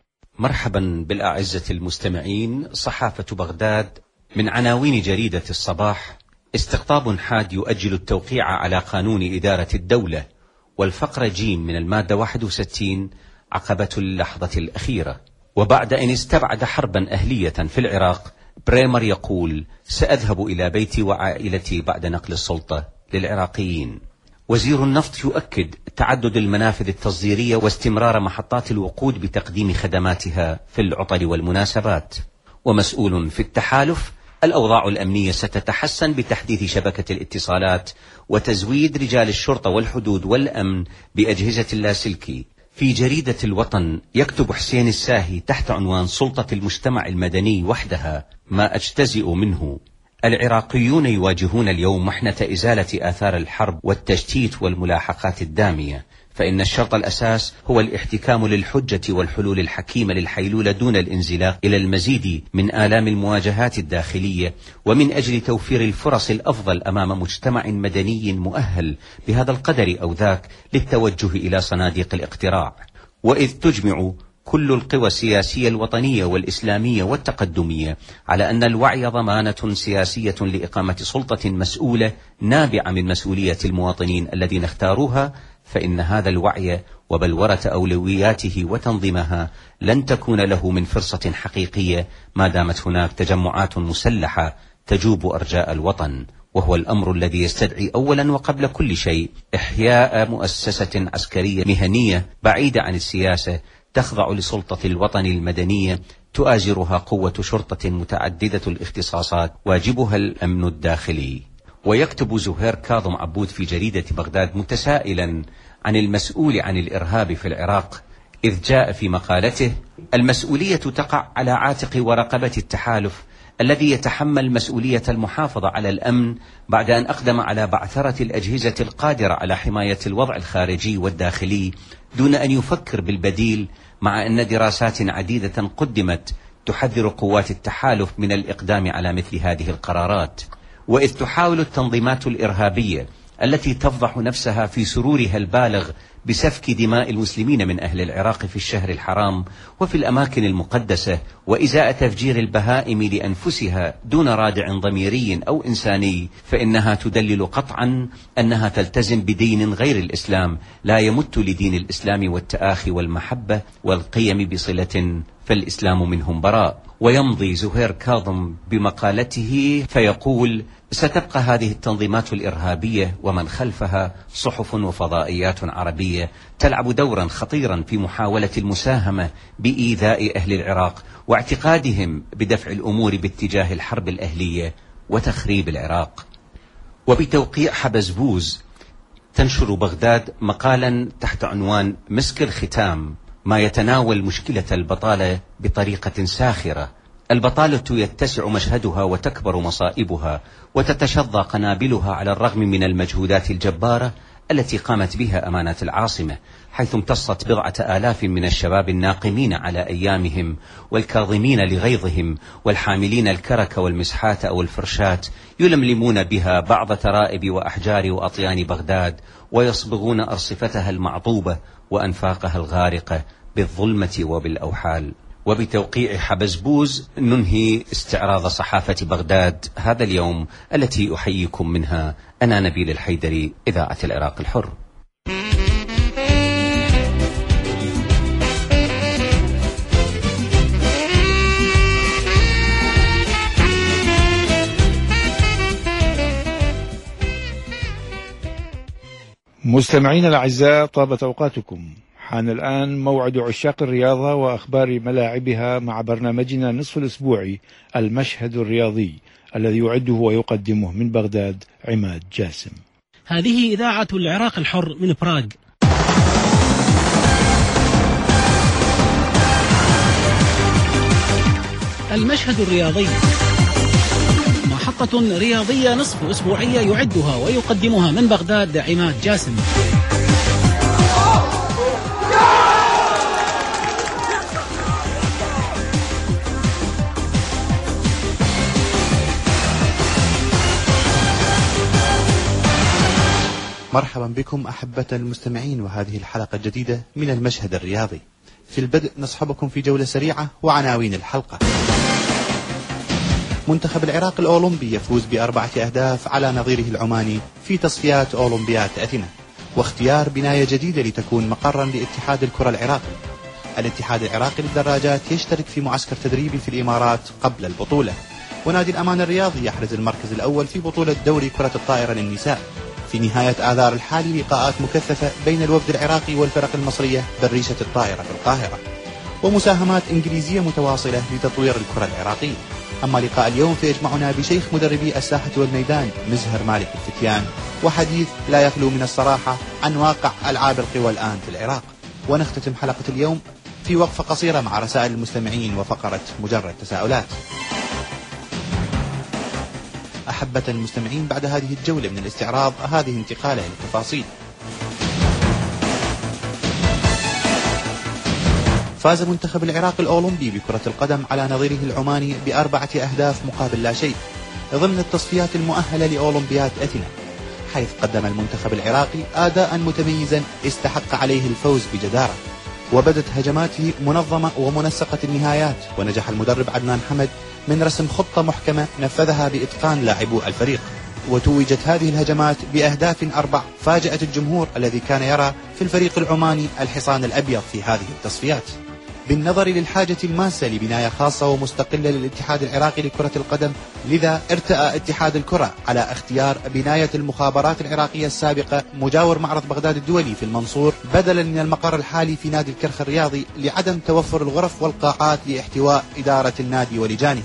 مرحبا بالأعزة المستمعين. صحافة بغداد من عناوين جريدة الصباح: استقطاب حاد يؤجل التوقيع على قانون إدارة الدولة. والفقرة جيم من المادة واحد وستين: عقبة اللحظة الأخيرة. وبعد أن استبعد حربا أهلية في العراق، بريمر يقول: سأذهب إلى بيتي وعائلتي بعد نقل السلطة للعراقيين. وزير النفط يؤكد تعدد المنافذ التصديرية واستمرار محطات الوقود بتقديم خدماتها في العطل والمناسبات. ومسؤول في التحالف: الأوضاع الأمنية ستتحسن بتحديث شبكة الاتصالات وتزويد رجال الشرطة والحدود والأمن بأجهزة اللاسلكي. في جريدة الوطن يكتب حسين الساهي تحت عنوان: سلطة المجتمع المدني وحدها ما أجتزئ منه. العراقيون يواجهون اليوم محنة إزالة آثار الحرب والتشتيت والملاحقات الدامية، فإن الشرط الأساس هو الاحتكام للحجة والحلول الحكيمة للحيلولة دون الانزلاق إلى المزيد من آلام المواجهات الداخلية، ومن أجل توفير الفرص الأفضل أمام مجتمع مدني مؤهل بهذا القدر أو ذاك للتوجه إلى صناديق الاقتراع. وإذ تجمع كل القوى السياسية الوطنية والإسلامية والتقدمية على أن الوعي ضمانة سياسية لإقامة سلطة مسؤولة نابعة من مسؤولية المواطنين الذين اختاروها، فإن هذا الوعي وبلورة أولوياته وتنظيمها لن تكون له من فرصة حقيقية ما دامت هناك تجمعات مسلحة تجوب أرجاء الوطن، وهو الأمر الذي يستدعي أولا وقبل كل شيء إحياء مؤسسة عسكرية مهنية بعيدة عن السياسة تخضع لسلطة الوطن المدنية تؤازرها قوة شرطة متعددة الاختصاصات واجبها الأمن الداخلي. ويكتب زهير كاظم عبود في جريدة بغداد متسائلا عن المسؤول عن الإرهاب في العراق، إذ جاء في مقالته: المسؤولية تقع على عاتق ورقبة التحالف الذي يتحمل مسؤولية المحافظة على الأمن بعد أن أقدم على بعثرة الأجهزة القادرة على حماية الوضع الخارجي والداخلي دون أن يفكر بالبديل، مع أن دراسات عديدة قدمت تحذر قوات التحالف من الإقدام على مثل هذه القرارات. وإذ تحاول التنظيمات الإرهابية التي تفضح نفسها في سرورها البالغ بسفك دماء المسلمين من أهل العراق في الشهر الحرام وفي الأماكن المقدسة وإزاء تفجير البهائم لأنفسها دون رادع ضميري أو إنساني، فإنها تدلل قطعا أنها تلتزم بدين غير الإسلام لا يمت لدين الإسلام والتآخي والمحبة والقيم بصلة، فالإسلام منهم براء. ويمضي زهير كاظم بمقالته فيقول: ستبقى هذه التنظيمات الإرهابية ومن خلفها صحف وفضائيات عربية تلعب دورا خطيرا في محاولة المساهمة بإيذاء أهل العراق واعتقادهم بدفع الأمور باتجاه الحرب الأهلية وتخريب العراق. وبتوقيع حبزبوز تنشر بغداد مقالا تحت عنوان: مسك الختام، ما يتناول مشكلة البطالة بطريقة ساخرة. البطالة يتسع مشهدها وتكبر مصائبها وتتشظى قنابلها على الرغم من المجهودات الجبارة التي قامت بها أمانات العاصمة، حيث امتصت بضعة آلاف من الشباب الناقمين على أيامهم والكاظمين لغيظهم والحاملين الكرك والمسحات أو الفرشات، يلملمون بها بعض ترائب وأحجار وأطيان بغداد ويصبغون أرصفتها المعطوبة وأنفاقها الغارقة بالظلمة وبالأوحال. وبتوقيع حبزبوز ننهي استعراض صحافة بغداد هذا اليوم التي أحييكم منها أنا نبيل الحيدري، إذاعة العراق الحر. مستمعين الأعزاء، طابت أوقاتكم. حان الآن موعد عشاق الرياضة وأخبار ملاعبها مع برنامجنا نصف الأسبوعي المشهد الرياضي الذي يعده ويقدمه من بغداد عماد جاسم. هذه إذاعة العراق الحر من براغ. المشهد الرياضي. محطة حلقة رياضية نصف أسبوعية يعدها ويقدمها من بغداد عماد جاسم. مرحبا بكم أحبة المستمعين وهذه الحلقة الجديدة من المشهد الرياضي. في البدء نصحبكم في جولة سريعة وعناوين الحلقة. منتخب العراق الأولمبي يفوز بأربعة أهداف على نظيره العماني في تصفيات أولمبياد أثينا، واختيار بناية جديدة لتكون مقرا لاتحاد الكرة العراقي. الاتحاد العراقي للدراجات يشترك في معسكر تدريبي في الإمارات قبل البطولة. ونادي الأمان الرياضي يحرز المركز الأول في بطولة دوري كرة الطائرة للنساء. في نهاية آذار الحالي لقاءات مكثفة بين الوفد العراقي والفرق المصرية بالريشة الطائرة في القاهرة، ومساهمات إنجليزية متواصلة لتطوير الكرة العراقية. أما لقاء اليوم فيجمعنا بشيخ مدربي الساحة والميدان مزهر مالك الفتيان، وحديث لا يخلو من الصراحة عن واقع ألعاب القوى الآن في العراق. ونختتم حلقة اليوم في وقفة قصيرة مع رسائل المستمعين وفقرة مجرد تساؤلات. أحبة المستمعين، بعد هذه الجولة من الاستعراض هذه انتقالة للتفاصيل. فاز منتخب العراق الأولمبي بكرة القدم على نظيره العماني بأربعة أهداف مقابل لا شيء ضمن التصفيات المؤهلة لأولمبياد أثينا، حيث قدم المنتخب العراقي أداء متميزا استحق عليه الفوز بجدارة، وبدت هجماته منظمة ومنسقة النهايات، ونجح المدرب عدنان حمد من رسم خطة محكمة نفذها بإتقان لاعبو الفريق. وتوجت هذه الهجمات بأهداف أربع فاجأت الجمهور الذي كان يرى في الفريق العماني الحصان الأبيض في هذه التصفيات. بالنظر للحاجة الماسة لبناية خاصة ومستقلة للاتحاد العراقي لكرة القدم، لذا ارتأى اتحاد الكرة على اختيار بناية المخابرات العراقية السابقة مجاور معرض بغداد الدولي في المنصور بدلا من المقر الحالي في نادي الكرخ الرياضي، لعدم توفر الغرف والقاعات لاحتواء إدارة النادي ولجانه.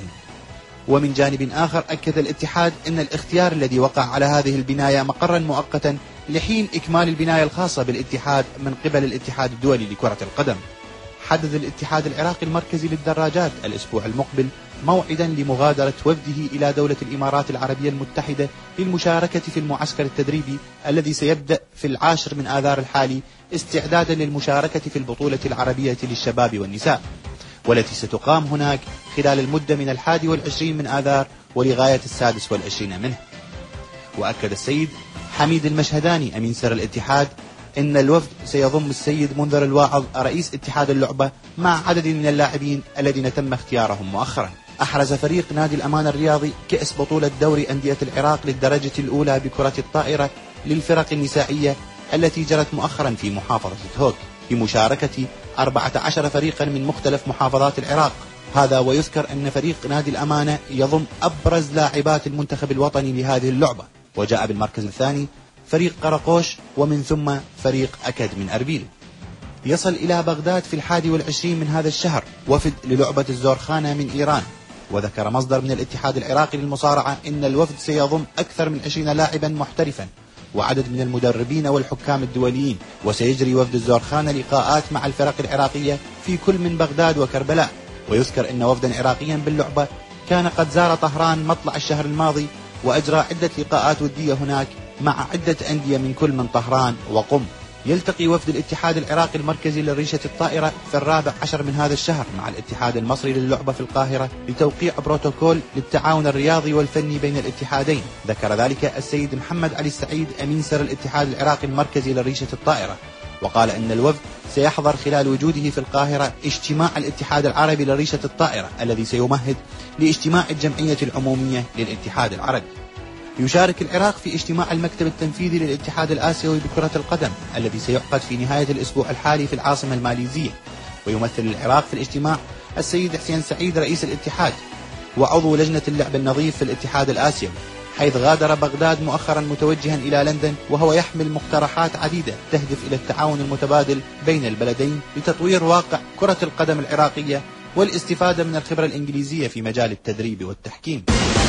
ومن جانب آخر أكد الاتحاد أن الاختيار الذي وقع على هذه البناية مقرا مؤقتا لحين إكمال البناية الخاصة بالاتحاد من قبل الاتحاد الدولي لكرة القدم. حدد الاتحاد العراقي المركزي للدراجات الأسبوع المقبل موعدا لمغادرة وفده إلى دولة الإمارات العربية المتحدة للمشاركة في المعسكر التدريبي الذي سيبدأ في العاشر من آذار الحالي، استعدادا للمشاركة في البطولة العربية للشباب والنساء، والتي ستقام هناك خلال المدة من الحادي والعشرين من آذار ولغاية السادس والعشرين منه. وأكد السيد حميد المشهداني أمين سر الاتحاد إن الوفد سيضم السيد منذر الواعظ رئيس اتحاد اللعبة مع عدد من اللاعبين الذين تم اختيارهم مؤخرا. أحرز فريق نادي الأمان الرياضي كأس بطولة دوري أندية العراق للدرجة الأولى بكرة الطائرة للفرق النسائية التي جرت مؤخرا في محافظة تهوك بمشاركة أربعة عشر فريقا من مختلف محافظات العراق. هذا ويذكر أن فريق نادي الأمانة يضم أبرز لاعبات المنتخب الوطني لهذه اللعبة، وجاء بالمركز الثاني فريق قرقوش، ومن ثم فريق أكد من أربيل. يصل إلى بغداد في الحادي والعشرين من هذا الشهر وفد للعبة الزورخانة من إيران. وذكر مصدر من الاتحاد العراقي للمصارعة إن الوفد سيضم أكثر من عشرين لاعبا محترفا وعدد من المدربين والحكام الدوليين، وسيجري وفد الزورخانة لقاءات مع الفرق العراقية في كل من بغداد وكربلاء. ويذكر أن وفدا عراقيا باللعبة كان قد زار طهران مطلع الشهر الماضي وأجرى عدة لقاءات ودية هناك مع عدة أندية من كل من طهران وقم. يلتقي وفد الاتحاد العراقي المركزي للريشة الطائرة في الرابع عشر من هذا الشهر مع الاتحاد المصري للعبة في القاهرة لتوقيع بروتوكول للتعاون الرياضي والفني بين الاتحادين. ذكر ذلك السيد محمد علي السعيد أمين سر الاتحاد العراقي المركزي للريشة الطائرة، وقال إن الوفد سيحضر خلال وجوده في القاهرة اجتماع الاتحاد العربي للريشة الطائرة الذي سيمهد لاجتماع الجمعية العمومية للاتحاد العربي. يشارك العراق في اجتماع المكتب التنفيذي للاتحاد الآسيوي بكرة القدم الذي سيعقد في نهاية الأسبوع الحالي في العاصمة الماليزية. ويمثل العراق في الاجتماع السيد حسين سعيد رئيس الاتحاد وعضو لجنة اللعب النظيف في الاتحاد الآسيوي، حيث غادر بغداد مؤخرا متوجها إلى لندن، وهو يحمل مقترحات عديدة تهدف إلى التعاون المتبادل بين البلدين لتطوير واقع كرة القدم العراقية والاستفادة من الخبرة الإنجليزية في مجال التدريب والتحكيم.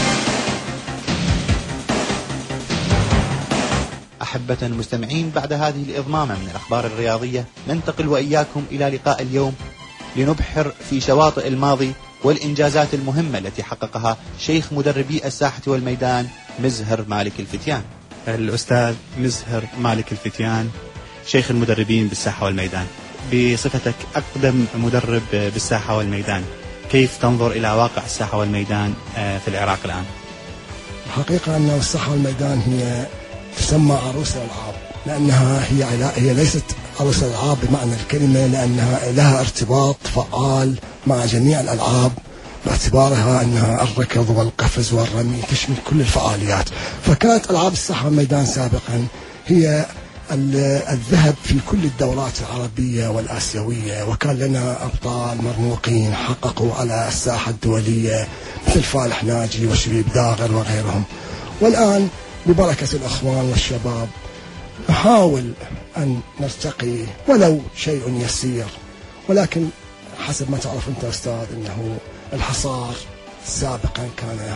أحبة المستمعين، بعد هذه الإضمامة من الأخبار الرياضية ننتقل وإياكم إلى لقاء اليوم لنبحر في شواطئ الماضي والإنجازات المهمة التي حققها شيخ مدربي الساحة والميدان مزهر مالك الفتيان. الأستاذ مزهر مالك الفتيان، شيخ المدربين بالساحة والميدان، بصفتك أقدم مدرب بالساحة والميدان، كيف تنظر إلى واقع الساحة والميدان في العراق الآن؟ الحقيقة أن الساحة والميدان هي تسمى عروس الألعاب، لأنها هي هي ليست عروس الألعاب بمعنى الكلمة، لأنها لها ارتباط فعال مع جميع الألعاب باعتبارها أنها الركض والقفز والرمي تشمل كل الفعاليات. فكانت ألعاب الساحة والميدان سابقا هي الذهب في كل الدورات العربية والآسيوية، وكان لنا أبطال مرموقين حققوا على الساحة الدولية مثل فالح ناجي وشريف داغر وغيرهم. والآن ببركة الأخوان والشباب نحاول أن نرتقي ولو شيء يسير، ولكن حسب ما تعرف أنت أستاذ أنه الحصار سابقا كان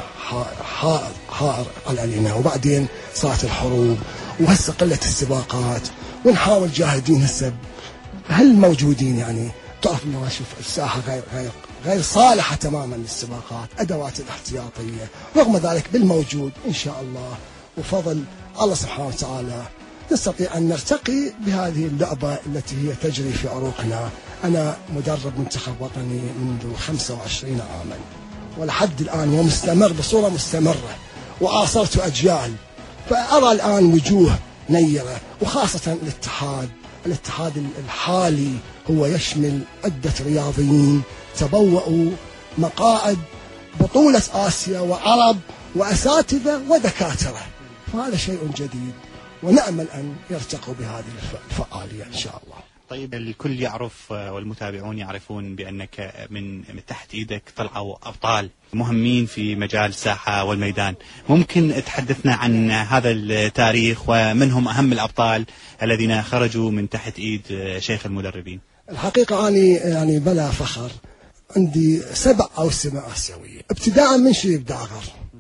حائر علينا، وبعدين صارت الحروب وهسه قلة السباقات، ونحاول جاهدين هسه هل موجودين. يعني تعرف انه شوف الساحه غير غير غير صالحه تماما للسباقات، ادوات الاحتياطيه، رغم ذلك بالموجود ان شاء الله وفضل الله سبحانه وتعالى نستطيع ان نرتقي بهذه اللعبه التي هي تجري في عروقنا. انا مدرب منتخب وطني منذ خمسة وعشرين عاما ولحد الان ومستمر بصوره مستمره، وعاصرت اجيال، فأرى الآن وجوه نيرة، وخاصة الاتحاد الاتحاد الحالي هو يشمل عدة رياضيين تبوأوا مقاعد بطولة آسيا وعرب وأساتذة ودكاترة، فهذا شيء جديد ونأمل أن يرتقوا بهذه الفعالية إن شاء الله. طيب الكل يعرف والمتابعون يعرفون بأنك من تحت إيدك طلعوا أبطال مهمين في مجال الساحة والميدان، ممكن تحدثنا عن هذا التاريخ ومنهم أهم الأبطال الذين خرجوا من تحت إيد شيخ المدربين؟ الحقيقة أنا يعني بلا فخر عندي سبع أوسمة آسيوية، ابتداء من شريف داغر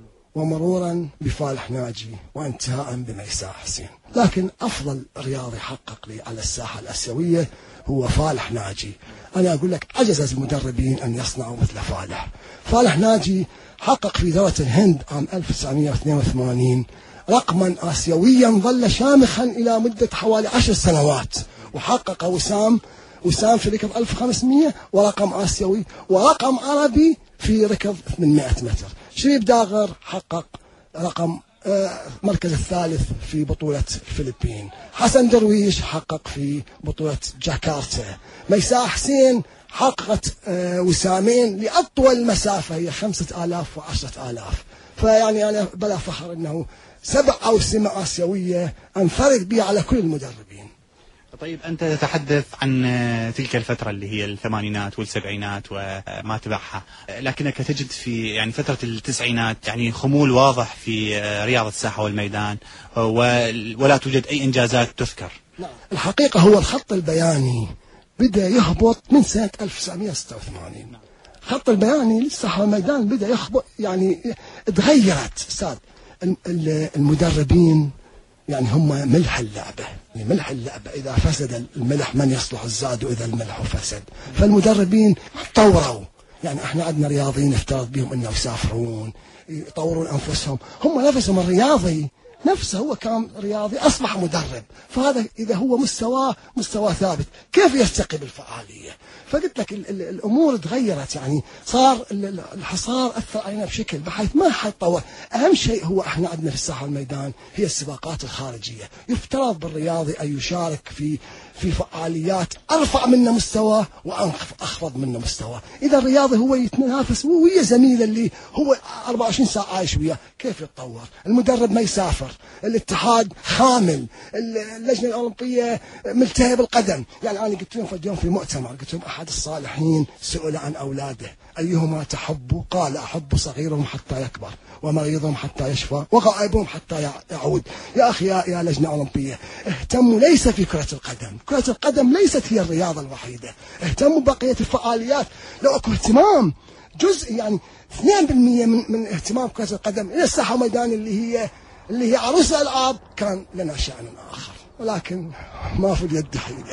ومرورا بفالح ناجي وانتهاء بميساء حسين، لكن أفضل رياضي حقق لي على الساحة الآسيوية هو فالح ناجي. أنا أقول لك عجز المدربين أن يصنعوا مثل فالح. فالح ناجي حقق في دورة الهند عام ألف وتسعمئة واثنين وثمانين رقما آسيويا ظل شامخا إلى مدة حوالي عشر سنوات، وحقق وسام وسام في ركض ألف وخمسمئة ورقم آسيوي ورقم عربي في ركض ثمانمئة متر. شريف داغر حقق رقم مركز الثالث في بطولة الفلبين. حسن درويش حقق في بطولة جاكرتا. ميساء حسين حققت وسامين لأطول مسافة هي خمسة آلاف وعشرة آلاف. فيعني أنا بلا فخر أنه سبع أوسمة آسيوية أنفرد بها على كل المدربين. طيب أنت تتحدث عن تلك الفترة اللي هي الثمانينات والسبعينات وما تبعها، لكنك تجد في يعني فترة التسعينات يعني خمول واضح في رياضة الساحة والميدان ولا توجد أي إنجازات تذكر. الحقيقة هو الخط البياني بدأ يهبط من سنة ألف وتسعمئة وستة وثمانين. خط البياني للساحة والميدان بدأ يهبط، يعني تغيرت أستاذ. المدربين يعني هم ملح اللعبة، يعني ملح اللعبة إذا فسد الملح من يصلح الزاد وإذا الملح فسد. فالمدربين تطوروا، يعني احنا عندنا رياضيين افترض بهم انه يسافرون يطورون انفسهم، هم نفسهم الرياضي نفسه هو كان رياضي أصبح مدرب، فهذا إذا هو مستواه مستوى ثابت كيف يرتقي بالفعالية؟ فقلت لك ال ال الأمور تغيرت، يعني صار الحصار أثر علينا بشكل بحيث ما حيتطور. أهم شيء هو احنا عندنا في الساحة والميدان هي السباقات الخارجية، يفترض بالرياضي أن يشارك في في فعاليات أرفع منه مستوى وأخفض منه مستوى. إذا الرياضي هو يتنافس ويا زميله اللي هو أربعة وعشرين ساعة عايش وياه كيف يتطور؟ المدرب ما يسافر، الاتحاد خامل، اللجنة الأولمبية ملتهية بالقدم. يعني أنا قلت لهم في اليوم في مؤتمر، قلت لهم أحد الصالحين سئل عن أولاده أيهما تحب؟ قال أحب صغيرهم حتى يكبر ومريضهم حتى يشفى وغائبهم حتى يعود. يا أخي يا, يا لجنة أولمبية اهتموا ليس في كرة القدم، كرة القدم ليست هي الرياضة الوحيدة، اهتموا بقية الفعاليات. لو أكو اهتمام جزء يعني اثنين بالمئة من, من اهتمام كرة القدم إلى الساحة والميدان اللي هي اللي هي عروس الألعاب كان لنا شأن آخر، ولكن ما في اليد حيلة.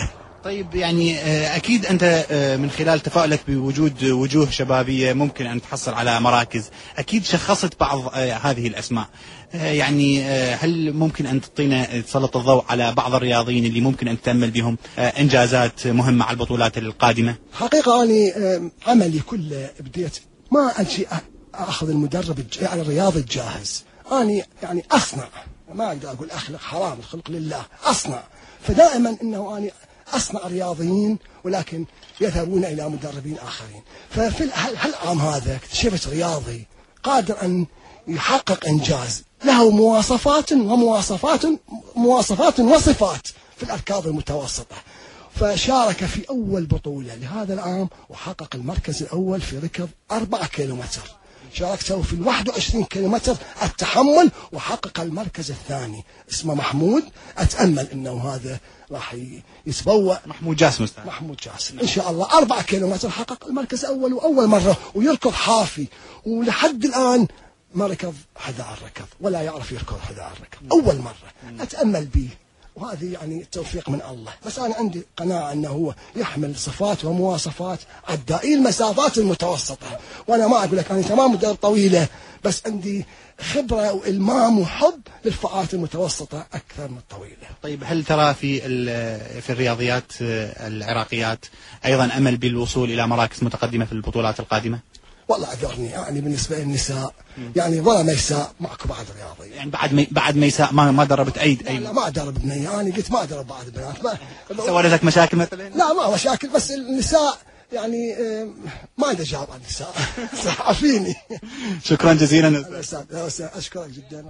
طيب يعني أكيد أنت من خلال تفاؤلك بوجود وجوه شبابية ممكن أن تحصل على مراكز، أكيد شخصت بعض هذه الأسماء، يعني هل ممكن أن تعطينا تسلط الضوء على بعض الرياضيين اللي ممكن أن تأمل بهم إنجازات مهمة على البطولات القادمة؟ حقيقة أنا عملي كله بديت ما أجي أخذ المدرب يعني الرياضي الجاهز، أنا يعني أصنع، ما أقدر أقول أخلق، حرام، الخلق لله، أصنع. فدائما أنه أنا أصنع رياضيين ولكن يذهبون إلى مدربين آخرين. ففي هالعام هذا اكتشفت رياضي قادر أن يحقق إنجاز له مواصفات ومواصفات مواصفات وصفات في الأركاض المتوسطة، فشارك في أول بطولة لهذا العام وحقق المركز الأول في ركض أربعة كيلومتر. شاركته في الواحد وعشرين كيلومتر التحمل وحقق المركز الثاني. اسمه محمود، أتأمل أنه هذا راح يتبوأ. محمود جاسم. محمود جاسم إن شاء الله. أربعة كيلومتر حقق المركز الأول وأول مرة، ويركض حافي، ولحد الآن ما ركض حذاء الركض ولا يعرف يركض حذاء الركض، أول مرة. أتأمل به، وهذه يعني التوفيق من الله. بس أنا عندي قناعة أنه هو يحمل صفات ومواصفات عدائي المسافات المتوسطة. وأنا ما أقول لك أنا تمام مدرب طويلة، بس عندي خبرة وإلمام وحب للفئات المتوسطة أكثر من الطويلة. طيب هل ترى في في الرياضيات العراقيات أيضا أمل بالوصول إلى مراكز متقدمة في البطولات القادمة؟ والله أعذرني، يعني بالنسبة للنساء يعني ولا ميساء ماكو بعد رياضي، يعني بعد مي بعد ميساء ما ما دربت أي أي لا, لا ما دربني، يعني قلت ما درب بعد البنات. ما سوى لك مشاكل مثلا؟ لا ما مشاكل، بس النساء يعني ما عندي جواب عن النساء. عارفيني. شكرا جزيلا. أشكرك جدا.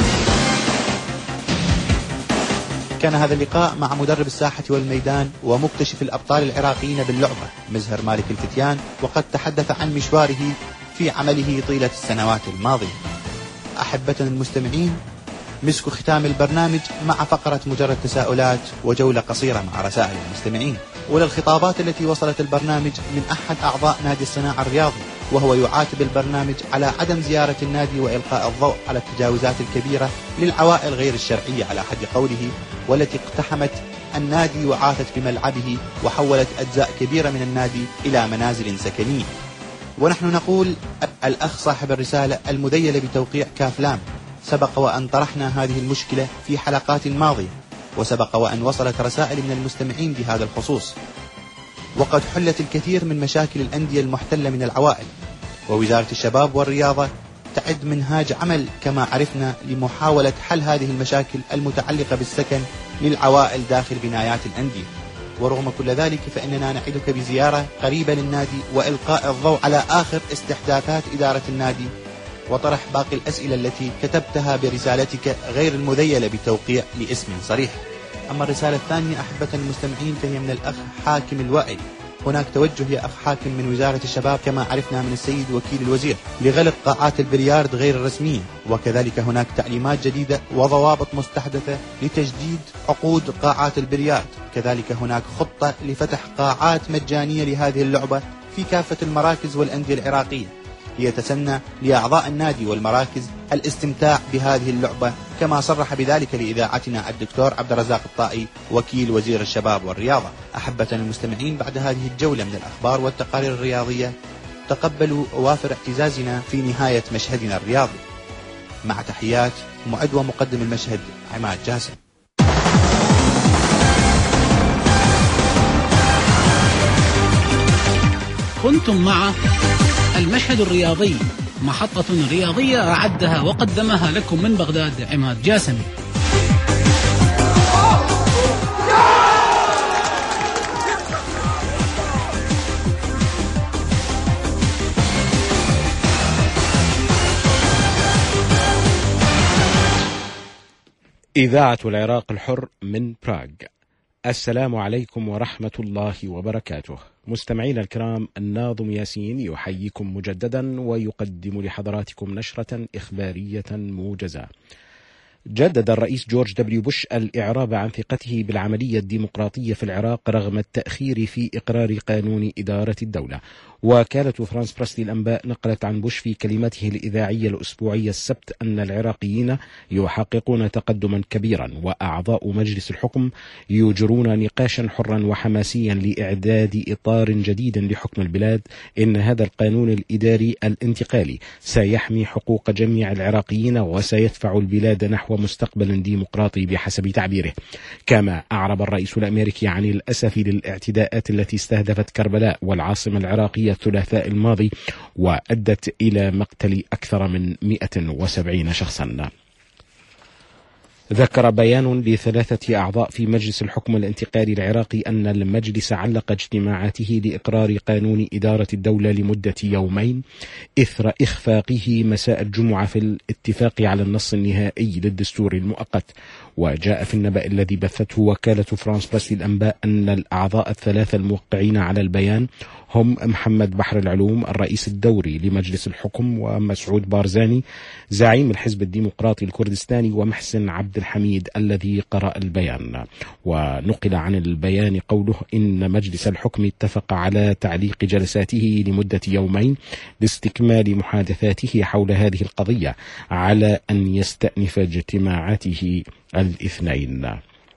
كان هذا اللقاء مع مدرب الساحة والميدان ومكتشف الأبطال العراقيين باللعبة مزهر مالك الفتيان، وقد تحدث عن مشواره في عمله طيلة السنوات الماضية. أحبتنا المستمعين، مسك ختام البرنامج مع فقرة مجرد تساؤلات وجولة قصيرة مع رسائل المستمعين، وللخطابات التي وصلت البرنامج من أحد أعضاء نادي الصناعة الرياضي، وهو يعاتب البرنامج على عدم زيارة النادي وإلقاء الضوء على التجاوزات الكبيرة للعوائل غير الشرعية على حد قوله، والتي اقتحمت النادي وعاثت بملعبه وحولت أجزاء كبيرة من النادي إلى منازل سكنية. ونحن نقول الأخ صاحب الرسالة المذيلة بتوقيع كافلام، سبق وأن طرحنا هذه المشكلة في حلقات ماضية، وسبق وأن وصلت رسائل من المستمعين بهذا الخصوص، وقد حلت الكثير من مشاكل الأندية المحتلة من العوائل، ووزارة الشباب والرياضة تعد منهاج عمل كما عرفنا لمحاولة حل هذه المشاكل المتعلقة بالسكن للعوائل داخل بنايات الأندية. ورغم كل ذلك فإننا نعدك بزيارة قريبة للنادي وإلقاء الضوء على آخر استحداثات إدارة النادي، وطرح باقي الأسئلة التي كتبتها برسالتك غير المذيلة بتوقيع لاسم صريح. أما الرسالة الثانية أحبة المستمعين فهي من الأخ حاكم الوائي. هناك توجه يا أخ حاكم من وزارة الشباب كما عرفنا من السيد وكيل الوزير لغلق قاعات البلياردو غير الرسمية، وكذلك هناك تعليمات جديدة وضوابط مستحدثة لتجديد عقود قاعات البلياردو. كذلك هناك خطة لفتح قاعات مجانية لهذه اللعبة في كافة المراكز والأندية العراقية، ليتسنى لأعضاء النادي والمراكز الاستمتاع بهذه اللعبة، كما صرح بذلك لإذاعتنا الدكتور عبد الرزاق الطائي وكيل وزير الشباب والرياضة. أحبتنا المستمعين، بعد هذه الجولة من الأخبار والتقارير الرياضية تقبلوا وافر اعتزازنا في نهاية مشهدنا الرياضي، مع تحيات معد ومقدم المشهد عماد جاسم. كنتم مع المشهد الرياضي، محطة رياضية أعدها وقدمها لكم من بغداد عماد جاسم. إذاعة العراق الحر من براغ. السلام عليكم ورحمة الله وبركاته. مستمعينا الكرام، الناظم ياسين يحييكم مجددا ويقدم لحضراتكم نشرة إخبارية موجزة. جدد الرئيس جورج دبليو بوش الإعراب عن ثقته بالعملية الديمقراطية في العراق رغم التأخير في إقرار قانون إدارة الدولة. وكالة فرانس بريس للأنباء نقلت عن بوش في كلمته الإذاعية الأسبوعية السبت أن العراقيين يحققون تقدما كبيرا، وأعضاء مجلس الحكم يجرون نقاشا حرا وحماسيا لإعداد إطار جديد لحكم البلاد. إن هذا القانون الإداري الانتقالي سيحمي حقوق جميع العراقيين وسيدفع البلاد نحو مستقبل ديمقراطي بحسب تعبيره. كما أعرب الرئيس الأمريكي عن الأسف للاعتداءات التي استهدفت كربلاء والعاصمة العراقية الثلاثاء الماضي وأدت إلى مقتل أكثر من مئة وسبعين شخصا. ذكر بيان لثلاثة أعضاء في مجلس الحكم الانتقالي العراقي أن المجلس علق اجتماعاته لإقرار قانون إدارة الدولة لمدة يومين إثر إخفاقه مساء الجمعة في الاتفاق على النص النهائي للدستور المؤقت. وجاء في النبأ الذي بثته وكالة فرانس بريس للأنباء أن الأعضاء الثلاثة الموقعين على البيان هم محمد بحر العلوم الرئيس الدوري لمجلس الحكم، ومسعود بارزاني زعيم الحزب الديمقراطي الكردستاني، ومحسن عبد الحميد الذي قرأ البيان. ونقل عن البيان قوله إن مجلس الحكم اتفق على تعليق جلساته لمدة يومين لاستكمال محادثاته حول هذه القضية على أن يستأنف اجتماعاته الاثنين.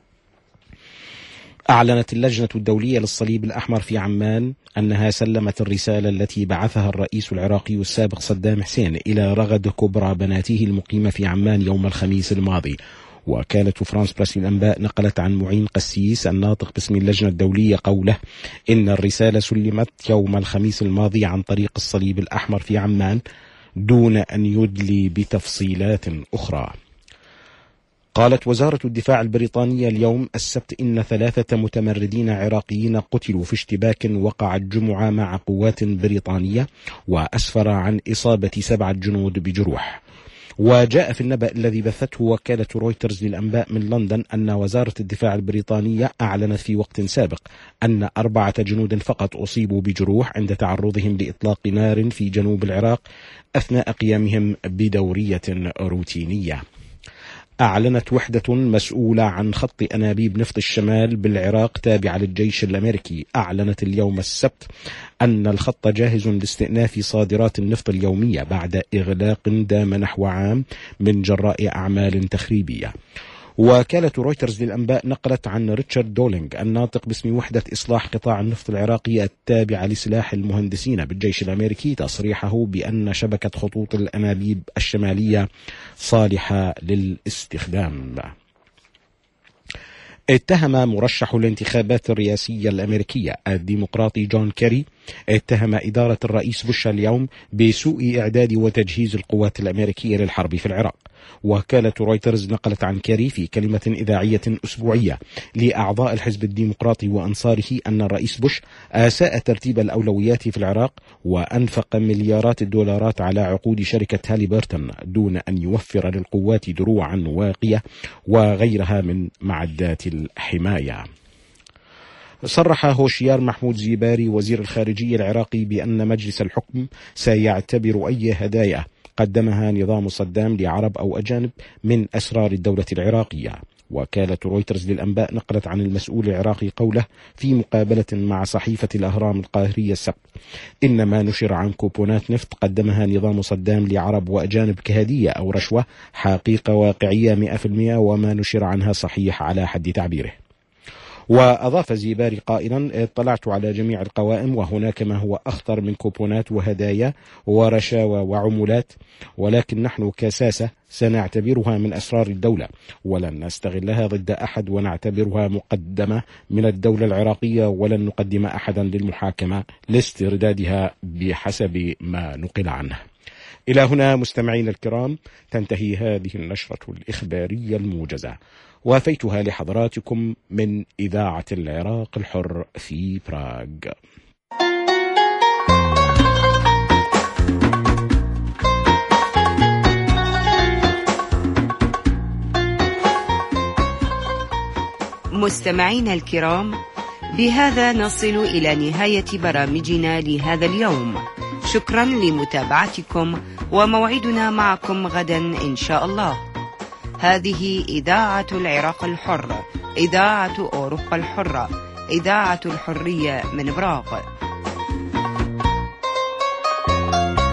أعلنت اللجنة الدولية للصليب الأحمر في عمان أنها سلمت الرسالة التي بعثها الرئيس العراقي السابق صدام حسين إلى رغد كبرى بناته المقيمة في عمان يوم الخميس الماضي. وكالة فرانس بريس للأنباء نقلت عن معين قسيس الناطق باسم اللجنة الدولية قوله إن الرسالة سلمت يوم الخميس الماضي عن طريق الصليب الأحمر في عمان دون أن يدلي بتفصيلات أخرى. قالت وزارة الدفاع البريطانية اليوم السبت إن ثلاثة متمردين عراقيين قتلوا في اشتباك وقع الجمعة مع قوات بريطانية، وأسفر عن إصابة سبعة جنود بجروح. وجاء في النبأ الذي بثته وكالة رويترز للأنباء من لندن أن وزارة الدفاع البريطانية أعلنت في وقت سابق أن أربعة جنود فقط أصيبوا بجروح عند تعرضهم لإطلاق نار في جنوب العراق أثناء قيامهم بدورية روتينية. أعلنت وحدة مسؤولة عن خط أنابيب نفط الشمال بالعراق تابعة للجيش الأمريكي أعلنت اليوم السبت أن الخط جاهز لاستئناف صادرات النفط اليومية بعد إغلاق دام نحو عام من جراء أعمال تخريبية. وكالة رويترز للأنباء نقلت عن ريتشارد دولينغ الناطق باسم وحدة إصلاح قطاع النفط العراقي التابعة لسلاح المهندسين بالجيش الأمريكي تصريحه بأن شبكة خطوط الأنابيب الشمالية صالحة للاستخدام. اتهم مرشح الانتخابات الرئاسية الأمريكية الديمقراطي جون كيري اتهم إدارة الرئيس بوش اليوم بسوء إعداد وتجهيز القوات الأمريكية للحرب في العراق. وكالة رويترز نقلت عن كيري في كلمة إذاعية أسبوعية لأعضاء الحزب الديمقراطي وأنصاره أن الرئيس بوش أساء ترتيب الأولويات في العراق وأنفق مليارات الدولارات على عقود شركة هاليبرتون دون أن يوفر للقوات دروعا واقية وغيرها من معدات الحماية. صرح هوشيار محمود زيباري وزير الخارجية العراقي بأن مجلس الحكم سيعتبر أي هدايا قدمها نظام صدام لعرب أو أجانب من أسرار الدولة العراقية. وكالة رويترز للأنباء نقلت عن المسؤول العراقي قوله في مقابلة مع صحيفة الأهرام القاهرية السبت إن ما نشر عن كوبونات نفط قدمها نظام صدام لعرب وأجانب كهدية أو رشوة حقيقة واقعية مئة بالمئة، وما نشر عنها صحيح على حد تعبيره. وأضاف زيباري قائلا اطلعت على جميع القوائم وهناك ما هو أخطر من كوبونات وهدايا ورشاوى وعمولات، ولكن نحن كساسة سنعتبرها من أسرار الدولة ولن نستغلها ضد أحد ونعتبرها مقدمة من الدولة العراقية ولن نقدم أحدا للمحاكمة لاستردادها بحسب ما نقل عنه. إلى هنا مستمعين الكرام تنتهي هذه النشرة الإخبارية الموجزة وافيتها لحضراتكم من إذاعة العراق الحر في براغ. مستمعينا الكرام، بهذا نصل إلى نهاية برامجنا لهذا اليوم. شكرا لمتابعتكم وموعدنا معكم غدا إن شاء الله. هذه إذاعة العراق الحر، إذاعة أوروبا الحرة، إذاعة الحرية من براغ. العراق.